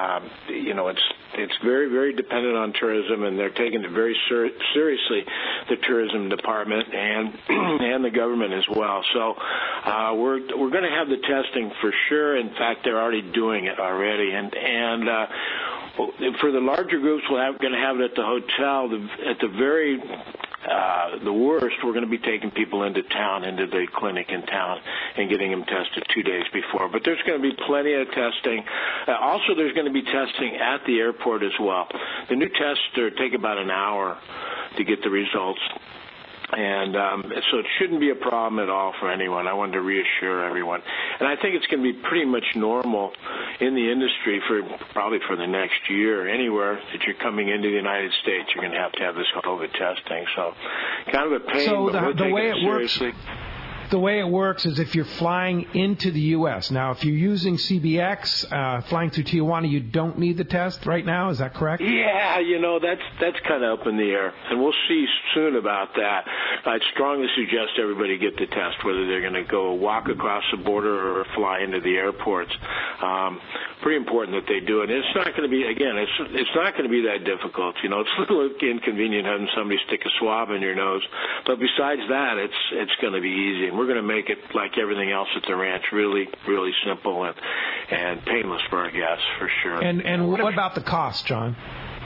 It's very, very dependent on tourism, and they're taking it very seriously, the tourism department and the government as well. So we're going to have the testing for sure. In fact, they're already doing it already, and for the larger groups, we're going to have it at the hotel. At the very the worst, we're going to be taking people into town, into the clinic in town, and getting them tested 2 days before. But there's going to be plenty of testing. Also, there's going to be testing at the airport as well. The new tests take about an hour to get the results. And so it shouldn't be a problem at all for anyone. I wanted to reassure everyone. And I think it's going to be pretty much normal in the industry probably for the next year. Anywhere that you're coming into the United States, you're going to have this COVID testing. So kind of a pain, so but we're taking it seriously. The way it works is if you're flying into the U.S. Now, if you're using CBX, flying through Tijuana, you don't need the test right now. Is that correct? Yeah, that's kind of up in the air, and we'll see soon about that. I'd strongly suggest everybody get the test, whether they're going to go walk across the border or fly into the airports. Pretty important that they do it. And it's not going to be, again, it's not going to be that difficult. It's a little inconvenient having somebody stick a swab in your nose, but besides that, it's going to be easy. We're going to make it, like everything else at the ranch, really, really simple and painless for our guests, for sure. And what about the cost, John?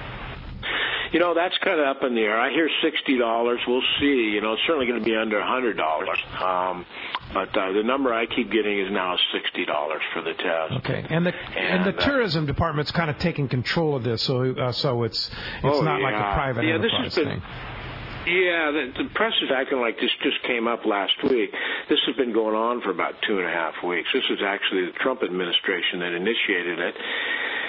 That's kind of up in the air. I hear $60. We'll see. It's certainly going to be under $100. But the number I keep getting is now $60 for the test. Okay, and the tourism department's kind of taking control of this, so it's not like a private enterprise thing. Yeah, the press is acting like this just came up last week. This has been going on for about 2.5 weeks. This is actually the Trump administration that initiated it.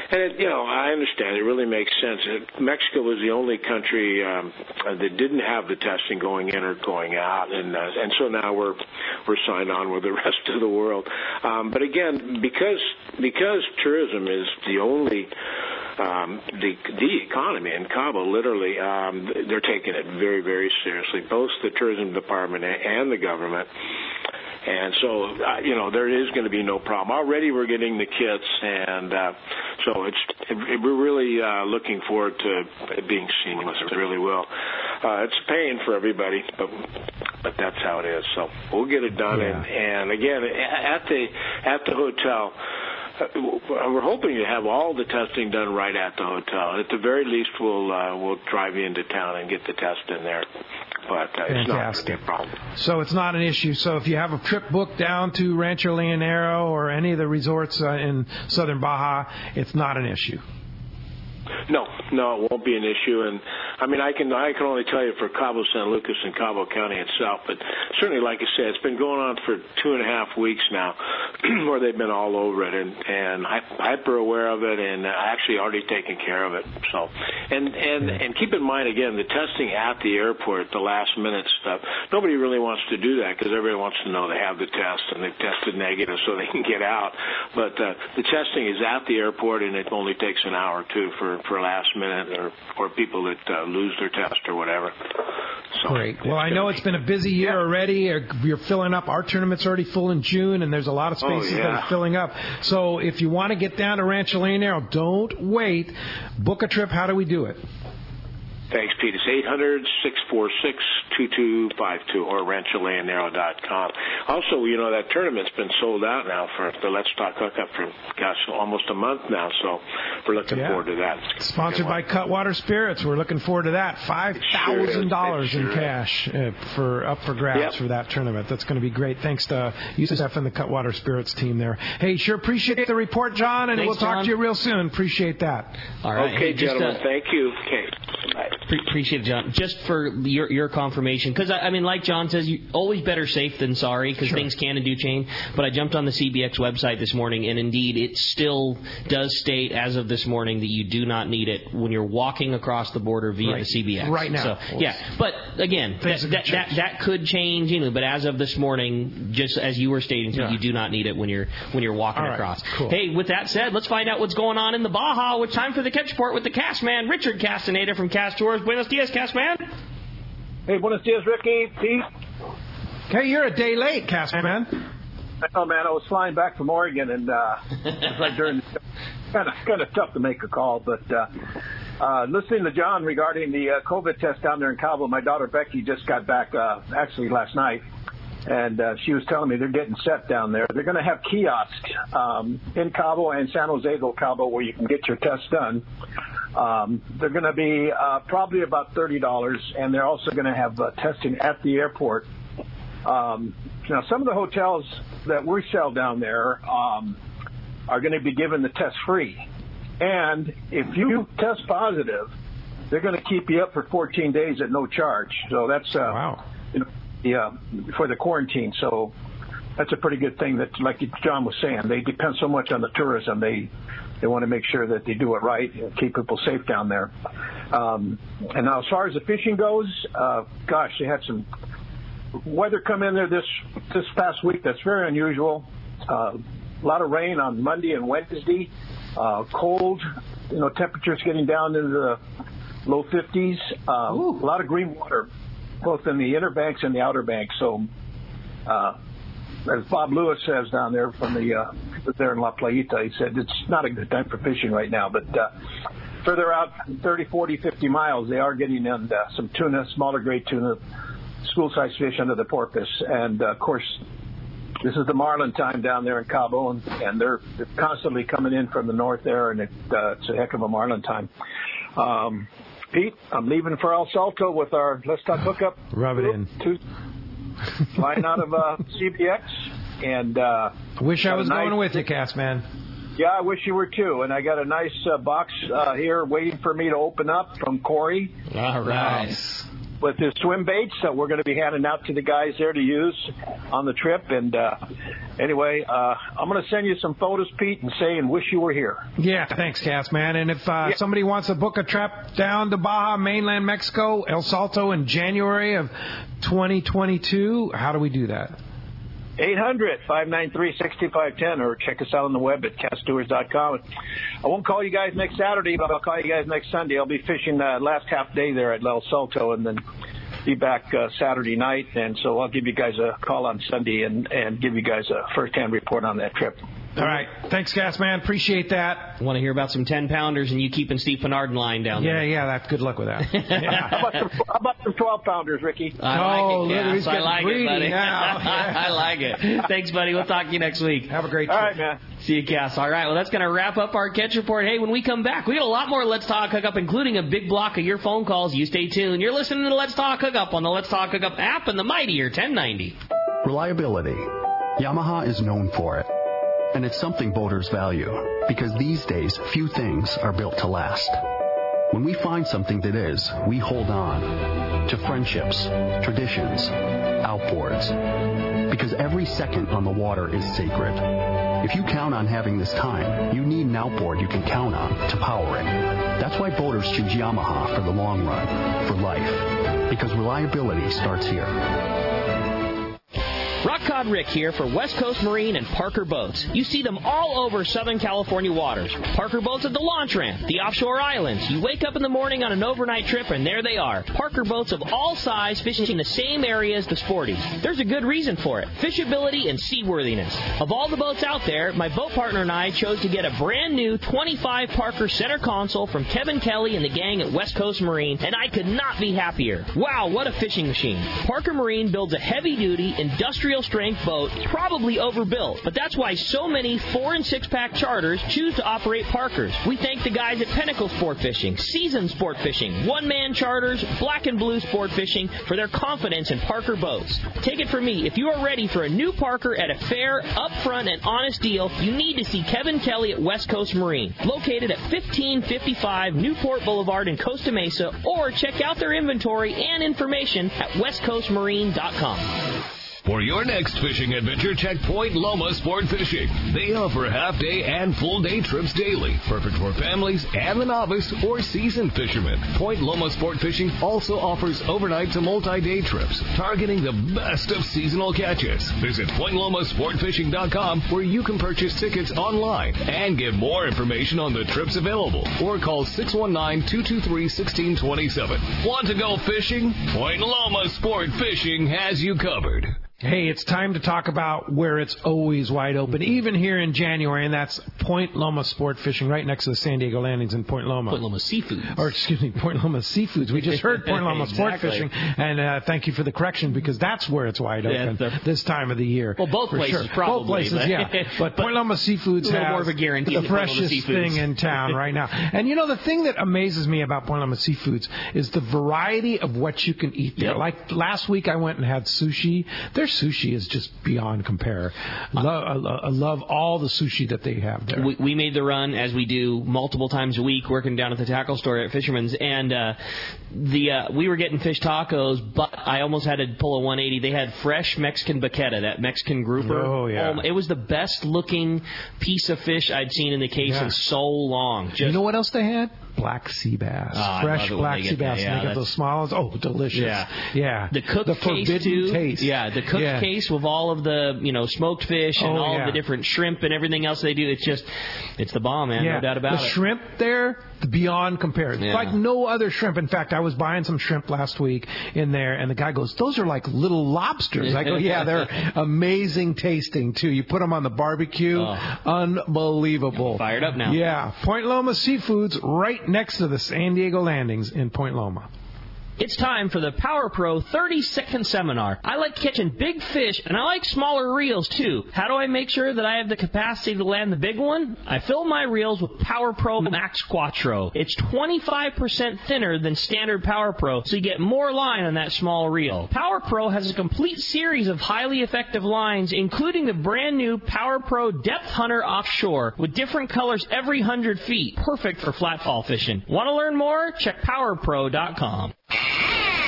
And I understand. It really makes sense. Mexico was the only country that didn't have the testing going in or going out, and so now we're signed on with the rest of the world. But again, because tourism is the only the economy in Cabo, literally, they're taking it very, very seriously, both the tourism department and the government. And so, there is going to be no problem. Already we're getting the kits, and so we're really looking forward to it being seamless. It really will. It's a pain for everybody, but that's how it is. So we'll get it done. Yeah. And again, at the hotel, we're hoping to have all the testing done right at the hotel. At the very least, we'll drive you into town and get the test in there. But it's not going to be a problem. So it's not an issue. So if you have a trip booked down to Rancho Leonero or any of the resorts in southern Baja, it's not an issue. No, it won't be an issue. And I mean, I can only tell you for Cabo San Lucas and Cabo County itself, but certainly, like I said, it's been going on for 2.5 weeks now, where they've been all over it, and hyper aware of it, and actually already taking care of it. So, and keep in mind again, the testing at the airport, the last minute stuff. Nobody really wants to do that because everybody wants to know they have the test and they've tested negative so they can get out. But the testing is at the airport, and it only takes an hour or two for last minute or people that lose their test or whatever. So great. Well, I know it's been a busy year already. You're filling up. Our tournament's already full in June, and there's a lot of spaces that are filling up. So if you want to get down to Rancho Leonero, don't wait. Book a trip. How do we do it? Thanks, Pete. It's 800-646-2252 or rancholeonero.com. Also, that tournament's been sold out now for the Let's Talk Hookup for, almost a month now, so we're looking forward to that. Sponsored by Cutwater Spirits. We're looking forward to that. $5,000 in cash up for grabs for that tournament. That's going to be great. Thanks to Yusef and the Cutwater Spirits team there. Hey, sure appreciate the report, John, and we'll talk to you real soon. Appreciate that. All right. Okay, gentlemen. Thank you. Okay. Bye. Appreciate it, John. Just for your confirmation, because I mean, like John says, you always better safe than sorry, because things can and do change. But I jumped on the CBX website this morning, and indeed, it still does state as of this morning that you do not need it when you're walking across the border via the CBX right now. So, but again, that could change. But as of this morning, just as you were stating, you do not need it when you're walking across. Cool. Hey, with that said, let's find out what's going on in the Baja. It's time for the Catch Report with the cast man, Richard Castaneda from Cast Tours. Buenos dias, cast man. Hey, buenos dias, Ricky, Pete. Hey, you're a day late, cast man. Oh man, I was flying back from Oregon, and right during the kind of tough to make a call. But listening to John regarding the COVID test down there in Cabo, my daughter Becky just got back actually last night, and she was telling me they're getting set down there. They're going to have kiosks in Cabo and San Jose del Cabo where you can get your test done. They're going to be probably about $30, and they're also going to have testing at the airport. Now, some of the hotels that we sell down there are going to be given the test free. And if you test positive, they're going to keep you up for 14 days at no charge. So that's for the quarantine. So that's a pretty good thing. That, like John was saying, they depend so much on the tourism. They want to make sure that they do it right and keep people safe down there. And now, as far as the fishing goes, they had some weather come in there this past week that's very unusual. A lot of rain on Monday and Wednesday. Cold, temperatures getting down into the low 50s. A lot of green water, both in the inner banks and the outer banks. So, as Bob Lewis says down there from there in La Playita, he said it's not a good time for fishing right now. But further out, 30, 40, 50 miles, they are getting in some tuna, smaller grade tuna, school-sized fish under the porpoise. And, of course, this is the marlin time down there in Cabo, and they're constantly coming in from the north there, and it's a heck of a marlin time. Pete, I'm leaving for El Salto with our Let's Talk Hookup. Rub it in. Flying out of CBX. And wish I was going with you, cast man. Yeah, I wish you were too. And I got a nice box here waiting for me to open up from Corey. All right. with his swim baits that we're going to be handing out to the guys there to use on the trip. And anyway, I'm going to send you some photos, Pete, and wish you were here. Yeah, thanks, Cass, man. And if somebody wants to book a trip down to Baja, mainland Mexico, El Salto in January of 2022, how do we do that? 800-593-6510, or check us out on the web at casttours.com. I won't call you guys next Saturday, but I'll call you guys next Sunday. I'll be fishing last half day there at El Salto, and then be back Saturday night. And so I'll give you guys a call on Sunday and give you guys a first-hand report on that trip. All right. Thanks, Cass, man. Appreciate that. Want to hear about some 10-pounders and you keeping Steve Pennard in line down there. Yeah, that's good luck with that. How about some 12-pounders, Ricky? I like it, Cass. I like it, buddy. I like it. Thanks, buddy. We'll talk to you next week. Have a great trip. All right, man. See you, Cass. All right, well, that's going to wrap up our Catch Report. Hey, when we come back, we got a lot more Let's Talk Hookup, including a big block of your phone calls. You stay tuned. You're listening to Let's Talk Hookup on the Let's Talk Hookup app and the mightier 1090. Reliability. Yamaha is known for it. And it's something boaters value, because these days, few things are built to last. When we find something that is, we hold on to friendships, traditions, outboards. Because every second on the water is sacred. If you count on having this time, you need an outboard you can count on to power it. That's why boaters choose Yamaha for the long run, for life. Because reliability starts here. Rock Cod Rick here for West Coast Marine and Parker Boats. You see them all over Southern California waters. Parker Boats at the launch ramp, the offshore islands. You wake up in the morning on an overnight trip and there they are. Parker Boats of all size fishing in the same area as the Sporties. There's a good reason for it. Fishability and seaworthiness. Of all the boats out there, my boat partner and I chose to get a brand new 25 Parker center console from Kevin Kelly and the gang at West Coast Marine, and I could not be happier. Wow, what a fishing machine. Parker Marine builds a heavy-duty, industrial strength boat, probably overbuilt, but that's why so many 4- and 6-pack charters choose to operate Parkers. We thank the guys at Pinnacle Sport Fishing, Season Sport Fishing, One-Man Charters, Black and Blue Sport Fishing for their confidence in Parker boats. Take it from me, if you are ready for a new Parker at a fair, upfront, and honest deal, you need to see Kevin Kelly at West Coast Marine, located at 1555 Newport Boulevard in Costa Mesa, or check out their inventory and information at westcoastmarine.com. For your next fishing adventure, check Point Loma Sport Fishing. They offer half-day and full-day trips daily, perfect for families and the novice or seasoned fishermen. Point Loma Sport Fishing also offers overnight to multi-day trips, targeting the best of seasonal catches. Visit PointLomaSportFishing.com, where you can purchase tickets online and get more information on the trips available, or call 619-223-1627. Want to go fishing? Point Loma Sport Fishing has you covered. Hey, it's time to talk about where it's always wide open, even here in January, and that's Point Loma Sport Fishing, right next to the San Diego Landings in Point Loma. Point Loma Seafoods. Or, excuse me, Point Loma Seafoods. We just heard Point Loma Sport Fishing, and thank you for the correction, because that's where it's wide open this time of the year. Well, both places, sure. probably. Both places, yeah. But Point Loma Seafoods has more of a guarantee the freshest thing in town right now. And, you know, the thing that amazes me about Point Loma Seafoods is the variety of what you can eat there. Yep. Like last week I went and had sushi. Their sushi is just beyond compare. I love all the sushi that they have there. We made the run, as we do multiple times a week, working down at the tackle store at Fisherman's, and we were getting fish tacos, but I almost had to pull a 180. They had fresh Mexican baqueta, that Mexican grouper. Oh, yeah. It was the best looking piece of fish I'd seen in the case in so long. You know what else they had? Black sea bass. Fresh black sea bass. They get those small ones. Oh, delicious. Yeah. The cooked the case, forbidden too. taste. Yeah, the cooked case with all of the, smoked fish and all of the different shrimp and everything else they do. It's the bomb, man. No doubt about it. The shrimp there, beyond compare. It's like no other shrimp. In fact, I was buying some shrimp last week in there, and the guy goes, "Those are like little lobsters." I go, "Yeah, they're amazing tasting, too. You put them on the barbecue. Unbelievable." Fired up now. Yeah. Point Loma Seafoods, right next to the San Diego Landings in Point Loma. It's time for the Power Pro 30-second seminar. I like catching big fish, and I like smaller reels, too. How do I make sure that I have the capacity to land the big one? I fill my reels with Power Pro Max Quattro. It's 25% thinner than standard Power Pro, so you get more line on that small reel. Power Pro has a complete series of highly effective lines, including the brand new Power Pro Depth Hunter Offshore, with different colors every 100 feet. Perfect for flatfall fishing. Want to learn more? Check PowerPro.com.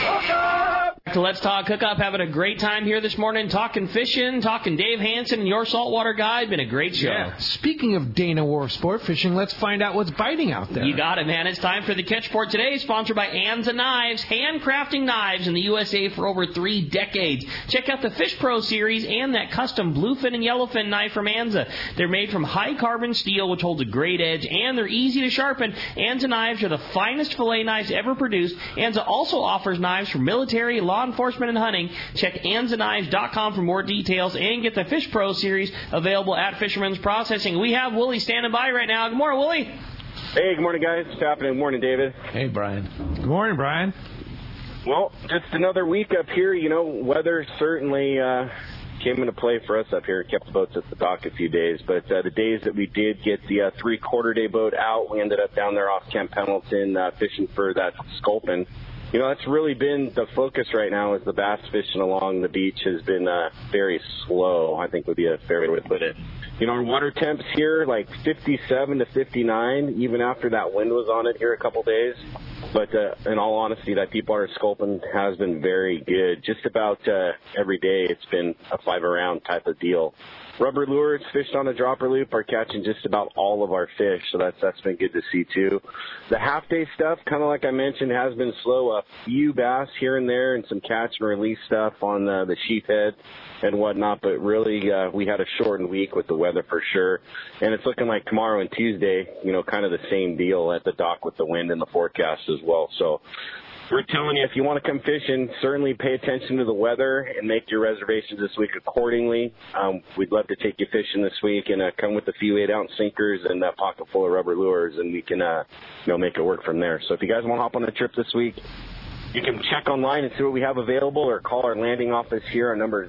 So Let's Talk Hookup, having a great time here this morning, talking fishing, talking Dave Hansen, your saltwater guide. Been a great show. Yeah. Speaking of Dana Wharf Sport Fishing, let's find out what's biting out there. You got it, man. It's time for the Catch Report today, sponsored by Anza Knives, handcrafting knives in the USA for over 3 decades. Check out the Fish Pro series and that custom bluefin and yellowfin knife from Anza. They're made from high-carbon steel, which holds a great edge, and they're easy to sharpen. Anza knives are the finest fillet knives ever produced. Anza also offers knives for military, law enforcement, and hunting. Check AnzaKnives.com for more details and get the Fish Pro series available at Fisherman's Processing. We have Willie standing by right now. Good morning, Willie. Hey, good morning, guys. What's happening? Good morning, David. Hey, Brian. Good morning, Brian. Well, just another week up here. You know, weather certainly came into play for us up here. It kept the boats at the dock a few days. But the days that we did get the 3/4-day boat out, we ended up down there off Camp Pendleton fishing for that sculpin. You know, that's really been the focus right now, is the bass fishing along the beach has been very slow, I think would be a fair way to put it. You know, our water temps here, like 57 to 59, even after that wind was on it here a couple days. But in all honesty, that deep water sculpin has been very good. Just about every day it's been a 5-a-round type of deal. Rubber lures fished on a dropper loop are catching just about all of our fish, so that's been good to see too. The half-day stuff, kind of like I mentioned, has been slow. A few bass here and there and some catch and release stuff on the sheephead and whatnot, but really we had a shortened week with the weather for sure. And it's looking like tomorrow and Tuesday, you know, kind of the same deal at the dock with the wind and the forecast as well. So we're telling you, if you want to come fishing, certainly pay attention to the weather and make your reservations this week accordingly. We'd love to take you fishing this week and come with a few 8-ounce sinkers and a pocket full of rubber lures, and we can make it work from there. So if you guys want to hop on a trip this week, you can check online and see what we have available, or call our landing office here. Our number is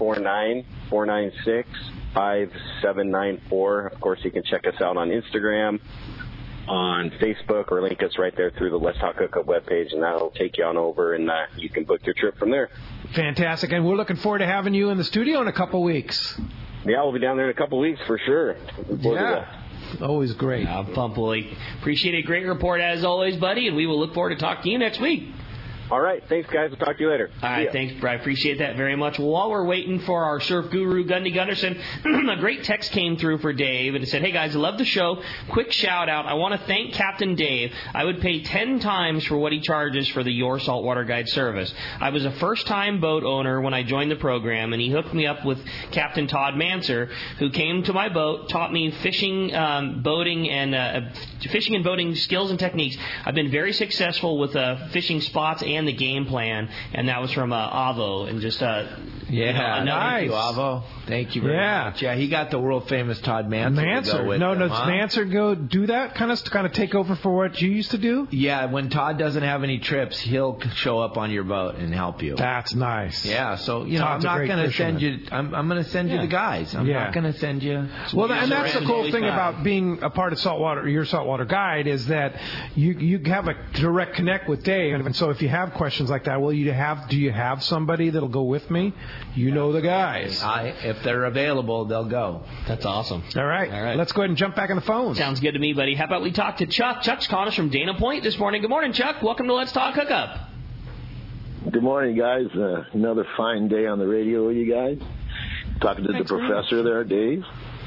949-496-5794. Of course, you can check us out on Instagram, on Facebook, or link us right there through the Let's Talk Hookup webpage, and that'll take you on over, and you can book your trip from there. Fantastic, and we're looking forward to having you in the studio in a couple weeks. Yeah, we'll be down there in a couple weeks for sure. Yeah. Always great. I'm pumped, Willie. Appreciate a great report as always, buddy, and we will look forward to talking to you next week. All right. Thanks, guys. We'll talk to you later. All right. Thanks, Brian. I appreciate that very much. Well, while we're waiting for our surf guru, Gundy Gunderson, a great text came through for Dave, and it said, "Hey, guys, I love the show. Quick shout-out. I want to thank Captain Dave. I would pay 10 times for what he charges for the Your Saltwater Guide service. I was a first-time boat owner when I joined the program, and he hooked me up with Captain Todd Manser, who came to my boat, taught me fishing, boating, and fishing and boating skills and techniques. I've been very successful with fishing spots and the game plan," and that was from Avo, and just nice. Thank you, Avo. Thank you very much. Yeah, he got the world famous Todd Manser. To go with does Manser go do that kind of take over for what you used to do? Yeah, when Todd doesn't have any trips, he'll show up on your boat and help you. That's nice. Yeah, so I'm not going to send you. I'm going to send you the guys. I'm not going to send you. Well, and that's the cool thing about being a part of Your Saltwater Guide is that you have a direct connect with Dave, and so if you have questions like that, do you have somebody that'll go with me? You know the guys. If they're available, they'll go. That's awesome. All right. Let's go ahead and jump back on the phone. Sounds good to me, buddy. How about we talk to Chuck? Chuck's calling us from Dana Point this morning. Good morning, Chuck. Welcome to Let's Talk Hookup. Good morning, guys. Another fine day on the radio with you guys. Talking to the professor there, Dave.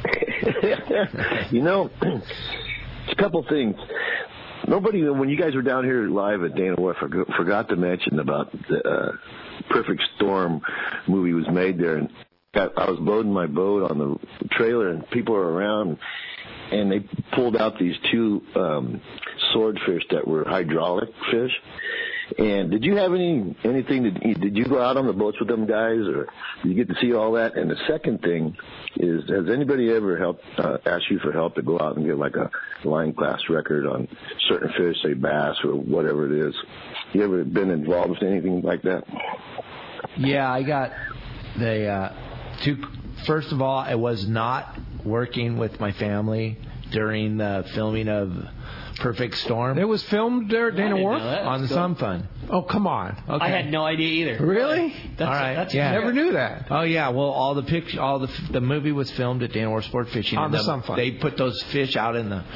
It's a couple things. Nobody, when you guys were down here live at Dana Wharf, forgot to mention about the Perfect Storm movie was made there. And I was loading my boat on the trailer, and people were around, and they pulled out these 2 swordfish that were hydraulic fish. And did you have anything? Did you go out on the boats with them guys, or did you get to see all that? And the second thing is, has anybody ever asked you for help to go out and get like a line class record on certain fish, say bass or whatever it is? You ever been involved with anything like that? Yeah, I got the first of all, I was not working with my family during the filming of Perfect Storm. It was filmed there at Dana Wharf? On the Sun Fun. Oh, come on. Okay. I had no idea either. Really? All right. Never knew that. Oh, yeah. Well, all the movie was filmed at Dana Wharf Sport Fishing. On the Sun Fun. They put those fish out in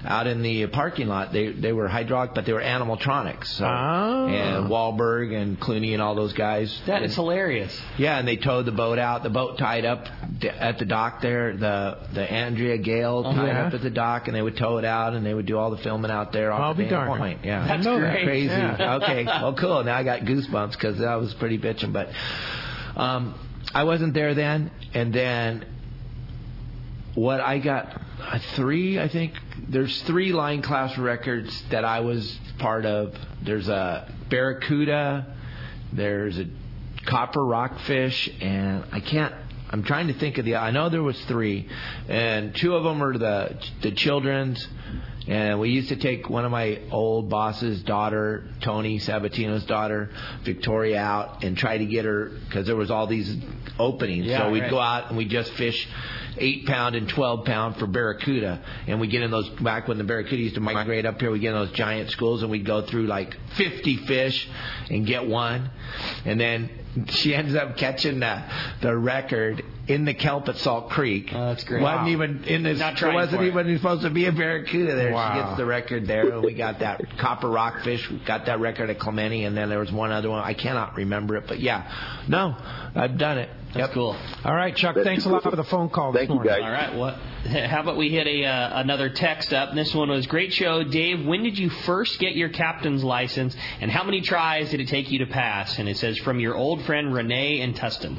out in the parking lot. They were hydraulic, but they were animatronics. So, and Wahlberg and Clooney and all those guys. That is hilarious. Yeah, and they towed the boat out. The boat tied up at the dock there. The Andrea Gale tied up at the dock, and they would tow it out, and they would do all the filming out there off the Dana Point. Yeah, that's great. Crazy. Yeah. Okay, well, cool. Now I got goosebumps because that was pretty bitching. But I wasn't there then, and then what I got 3, I think. There's 3 line class records that I was part of. There's a Barracuda, there's a Copper Rockfish, and I'm trying to think of I know there was 3, and 2 of them were the children's, and we used to take one of my old boss's daughter, Tony Sabatino's daughter, Victoria, out and try to get her, because there was all these openings. Yeah, so we'd go out and we'd just fish 8-pound and 12-pound for Barracuda, and we get in those, back when the Barracuda used to migrate up here, we get in those giant schools, and we'd go through like 50 fish and get one, and then she ends up catching the record in the kelp at Salt Creek. Oh, that's great. Wasn't even in this. There wasn't even supposed to be a Barracuda there. Wow. She gets the record there. And we got that Copper Rockfish. We got that record at Clemente, and then there was one other one. I cannot remember it, but yeah, no, I've done it. That's cool. All right, Chuck. Thanks a lot for the phone call. Thank you, guys. All right. How about we hit another text up? This one was, great show, Dave. When did you first get your captain's license, and how many tries did it take you to pass? And it says, from your old friend Renee in Tustin.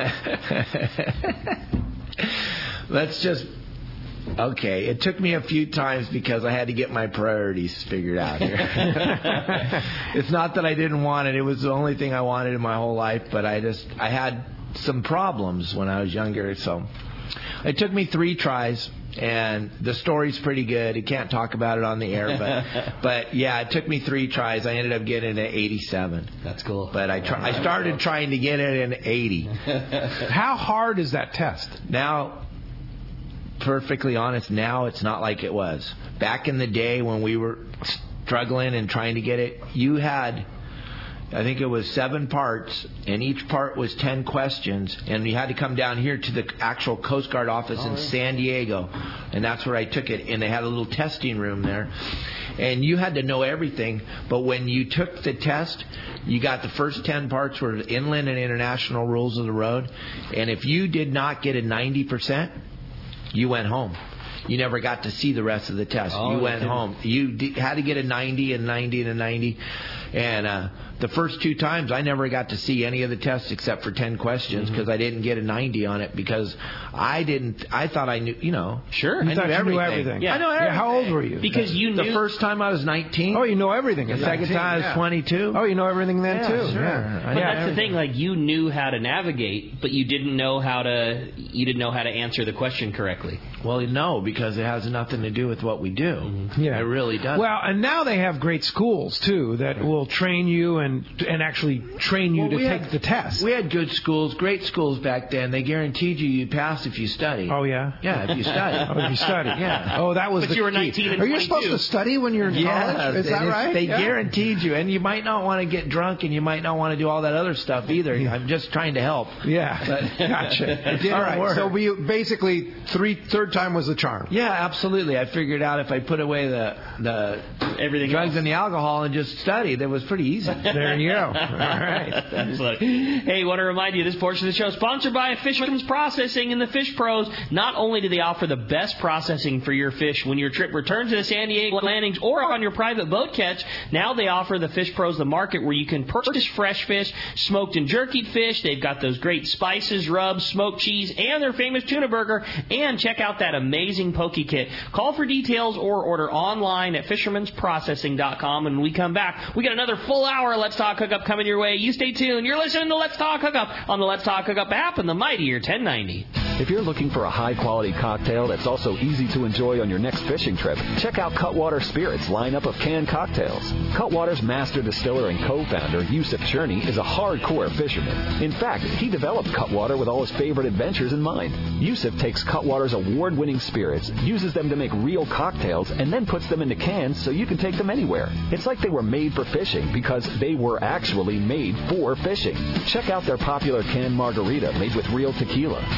Let's just. Okay, it took me a few times because I had to get my priorities figured out here. It's not that I didn't want it. It was the only thing I wanted in my whole life, but I had some problems when I was younger, so it took me 3 tries, and the story's pretty good. You can't talk about it on the air, but yeah, it took me 3 tries. I ended up getting it at 87. That's cool. But I started trying to get it in 80. How hard is that test? Now, perfectly honest, now it's not like it was. Back in the day when we were struggling and trying to get it, you had, I think it was 7 parts, and each part was 10 questions, and you had to come down here to the actual Coast Guard office in San Diego, and that's where I took it, and they had a little testing room there, and you had to know everything, but when you took the test, you got the first 10 parts were inland and international rules of the road, and if you did not get a 90%, you went home. You never got to see the rest of the test. You went home. You had to get a 90 and 90 and a 90. And the first 2 times, I never got to see any of the tests except for 10 questions because I didn't get a 90 on it because I thought I knew, Sure. I knew everything. Yeah. I know everything. How old were you? Because you knew. The first time I was 19. Oh, you know everything. The second time I was 22. Oh, you know everything then, too. Sure. Yeah. But that's the thing, like, you knew how to navigate, but you didn't know how to answer the question correctly. Well, no, because it has nothing to do with what we do. Yeah. It really does. Well, and now they have great schools, too, that will train you and actually train you to take the test. We had good schools, great schools back then. They guaranteed you'd pass if you study. Oh, yeah? Yeah, if you study. If you study. Yeah. Oh, that was but you were 19 and 22. Are you supposed to study when you're in college? Is that right? They guaranteed you. And you might not want to get drunk, and you might not want to do all that other stuff either. I'm just trying to help. Yeah. But, gotcha. It didn't work. So basically, third time was the charm. Yeah, absolutely. I figured out if I put away the everything drugs else and the alcohol and just studied, it was pretty easy. There you go. All right. Hey, want to remind you, this portion of the show is sponsored by Fisherman's Processing and the Fish Pros. Not only do they offer the best processing for your fish when your trip returns to the San Diego landings or on your private boat catch, now they offer the Fish Pros the market where you can purchase fresh fish, smoked and jerkied fish. They've got those great spices, rubs, smoked cheese, and their famous tuna burger. And check out that amazing poke kit. Call for details or order online at fishermansprocessing.com. And when we come back, we got another full hour of Let's Talk Hookup coming your way. You stay tuned. You're listening to Let's Talk Hookup on the Let's Talk Hookup app and the mightier 1090. If you're looking for a high-quality cocktail that's also easy to enjoy on your next fishing trip, check out Cutwater Spirits' lineup of canned cocktails. Cutwater's master distiller and co-founder, Yusuf Cherney, is a hardcore fisherman. In fact, he developed Cutwater with all his favorite adventures in mind. Yusuf takes Cutwater's award-winning spirits, uses them to make real cocktails, and then puts them into cans so you can take them anywhere. It's like they were made for fishing because they were actually made for fishing. Check out their popular canned margarita made with real tequila, the zesty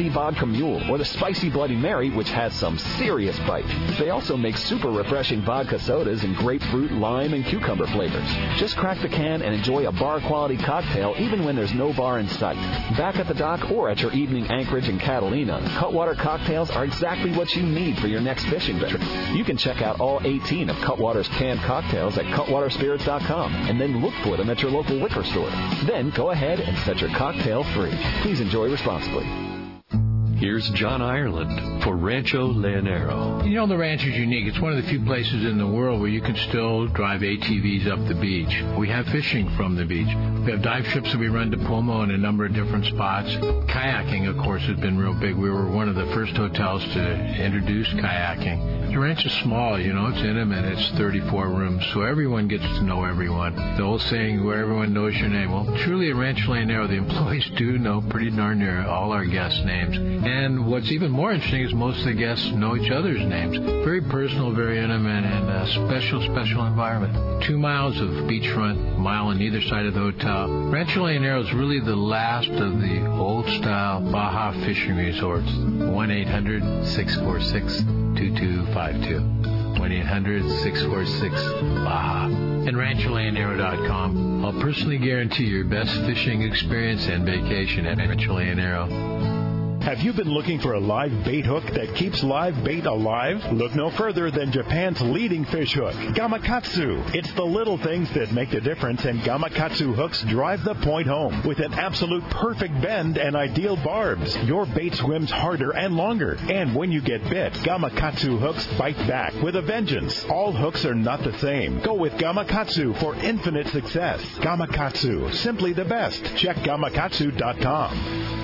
Spicy Vodka Mule or the Spicy Bloody Mary, which has some serious bite. They also make super refreshing vodka sodas in grapefruit, lime, and cucumber flavors. Just crack the can and enjoy a bar-quality cocktail even when there's no bar in sight. Back at the dock or at your evening anchorage in Catalina, Cutwater cocktails are exactly what you need for your next fishing trip. You can check out all 18 of Cutwater's canned cocktails at cutwaterspirits.com and then look for them at your local liquor store. Then go ahead and set your cocktail free. Please enjoy responsibly. Here's John Ireland for Rancho Leonero. You know, the ranch is unique. It's one of the few places in the world where you can still drive ATVs up the beach. We have fishing from the beach. We have dive trips that we run to Pomo in a number of different spots. Kayaking, of course, has been real big. We were one of the first hotels to introduce kayaking. The ranch is small, you know, it's intimate. It's 34 rooms, so everyone gets to know everyone. The old saying, where everyone knows your name. Well, truly at Rancho Leonero, the employees do know pretty darn near all our guests' names. And what's even more interesting is most of the guests know each other's names. Very personal, very intimate, and a special environment. 2 miles of beachfront, a mile on either side of the hotel. Rancho Leonero is really the last of the old-style Baja fishing resorts. 1-800-646-2252. 1-800-646-BAJA. And RanchoLeonero.com. I'll personally guarantee your best fishing experience and vacation at Rancho Leonero. Have you been looking for a live bait hook that keeps live bait alive? Look no further than Japan's leading fish hook, Gamakatsu. It's the little things that make the difference, and Gamakatsu hooks drive the point home. With an absolute perfect bend and ideal barbs, your bait swims harder and longer. And when you get bit, Gamakatsu hooks bite back with a vengeance. All hooks are not the same. Go with Gamakatsu for infinite success. Gamakatsu, simply the best. Check Gamakatsu.com.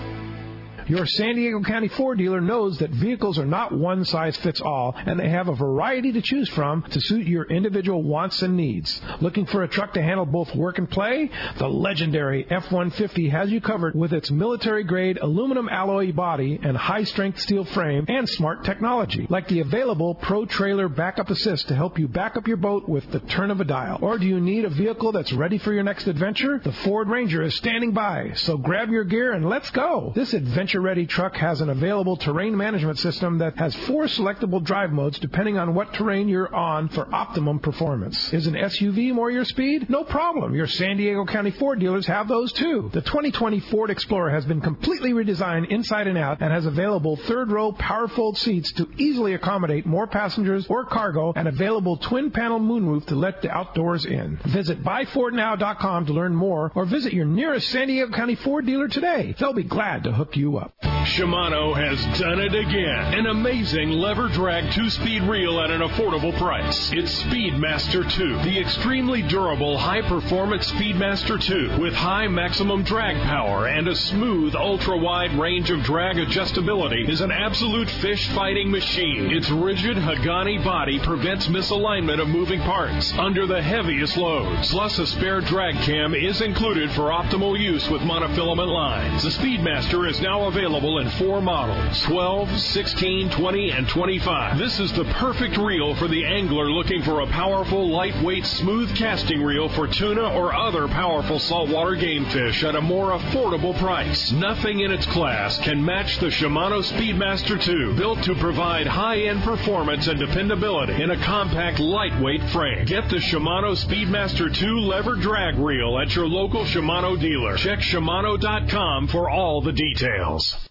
Your San Diego County Ford dealer knows that vehicles are not one size fits all, and they have a variety to choose from to suit your individual wants and needs. Looking for a truck to handle both work and play? The legendary F-150 has you covered with its military-grade aluminum alloy body and high-strength steel frame and smart technology, like the available Pro Trailer Backup Assist to help you back up your boat with the turn of a dial. Or do you need a vehicle that's ready for your next adventure? The Ford Ranger is standing by, so grab your gear and let's go. This adventure-ready truck has an available terrain management system that has 4 selectable drive modes depending on what terrain you're on for optimum performance. Is an SUV more your speed? No problem. Your San Diego County Ford dealers have those too. The 2020 Ford Explorer has been completely redesigned inside and out and has available third-row power-fold seats to easily accommodate more passengers or cargo and available twin-panel moonroof to let the outdoors in. Visit buyfordnow.com to learn more or visit your nearest San Diego County Ford dealer today. They'll be glad to hook you up. Shimano has done it again. An amazing lever drag 2-speed reel at an affordable price. It's Speedmaster 2, the extremely durable high-performance Speedmaster 2 with high maximum drag power and a smooth ultra-wide range of drag adjustability is an absolute fish-fighting machine. Its rigid Hagani body prevents misalignment of moving parts under the heaviest loads. Plus, a spare drag cam is included for optimal use with monofilament lines. The Speedmaster is now available in 4 models, 12, 16, 20, and 25. This is the perfect reel for the angler looking for a powerful, lightweight, smooth casting reel for tuna or other powerful saltwater game fish at a more affordable price. Nothing in its class can match the Shimano Speedmaster 2, built to provide high-end performance and dependability in a compact, lightweight frame. Get the Shimano Speedmaster 2 lever drag reel at your local Shimano dealer. Check Shimano.com for all the details.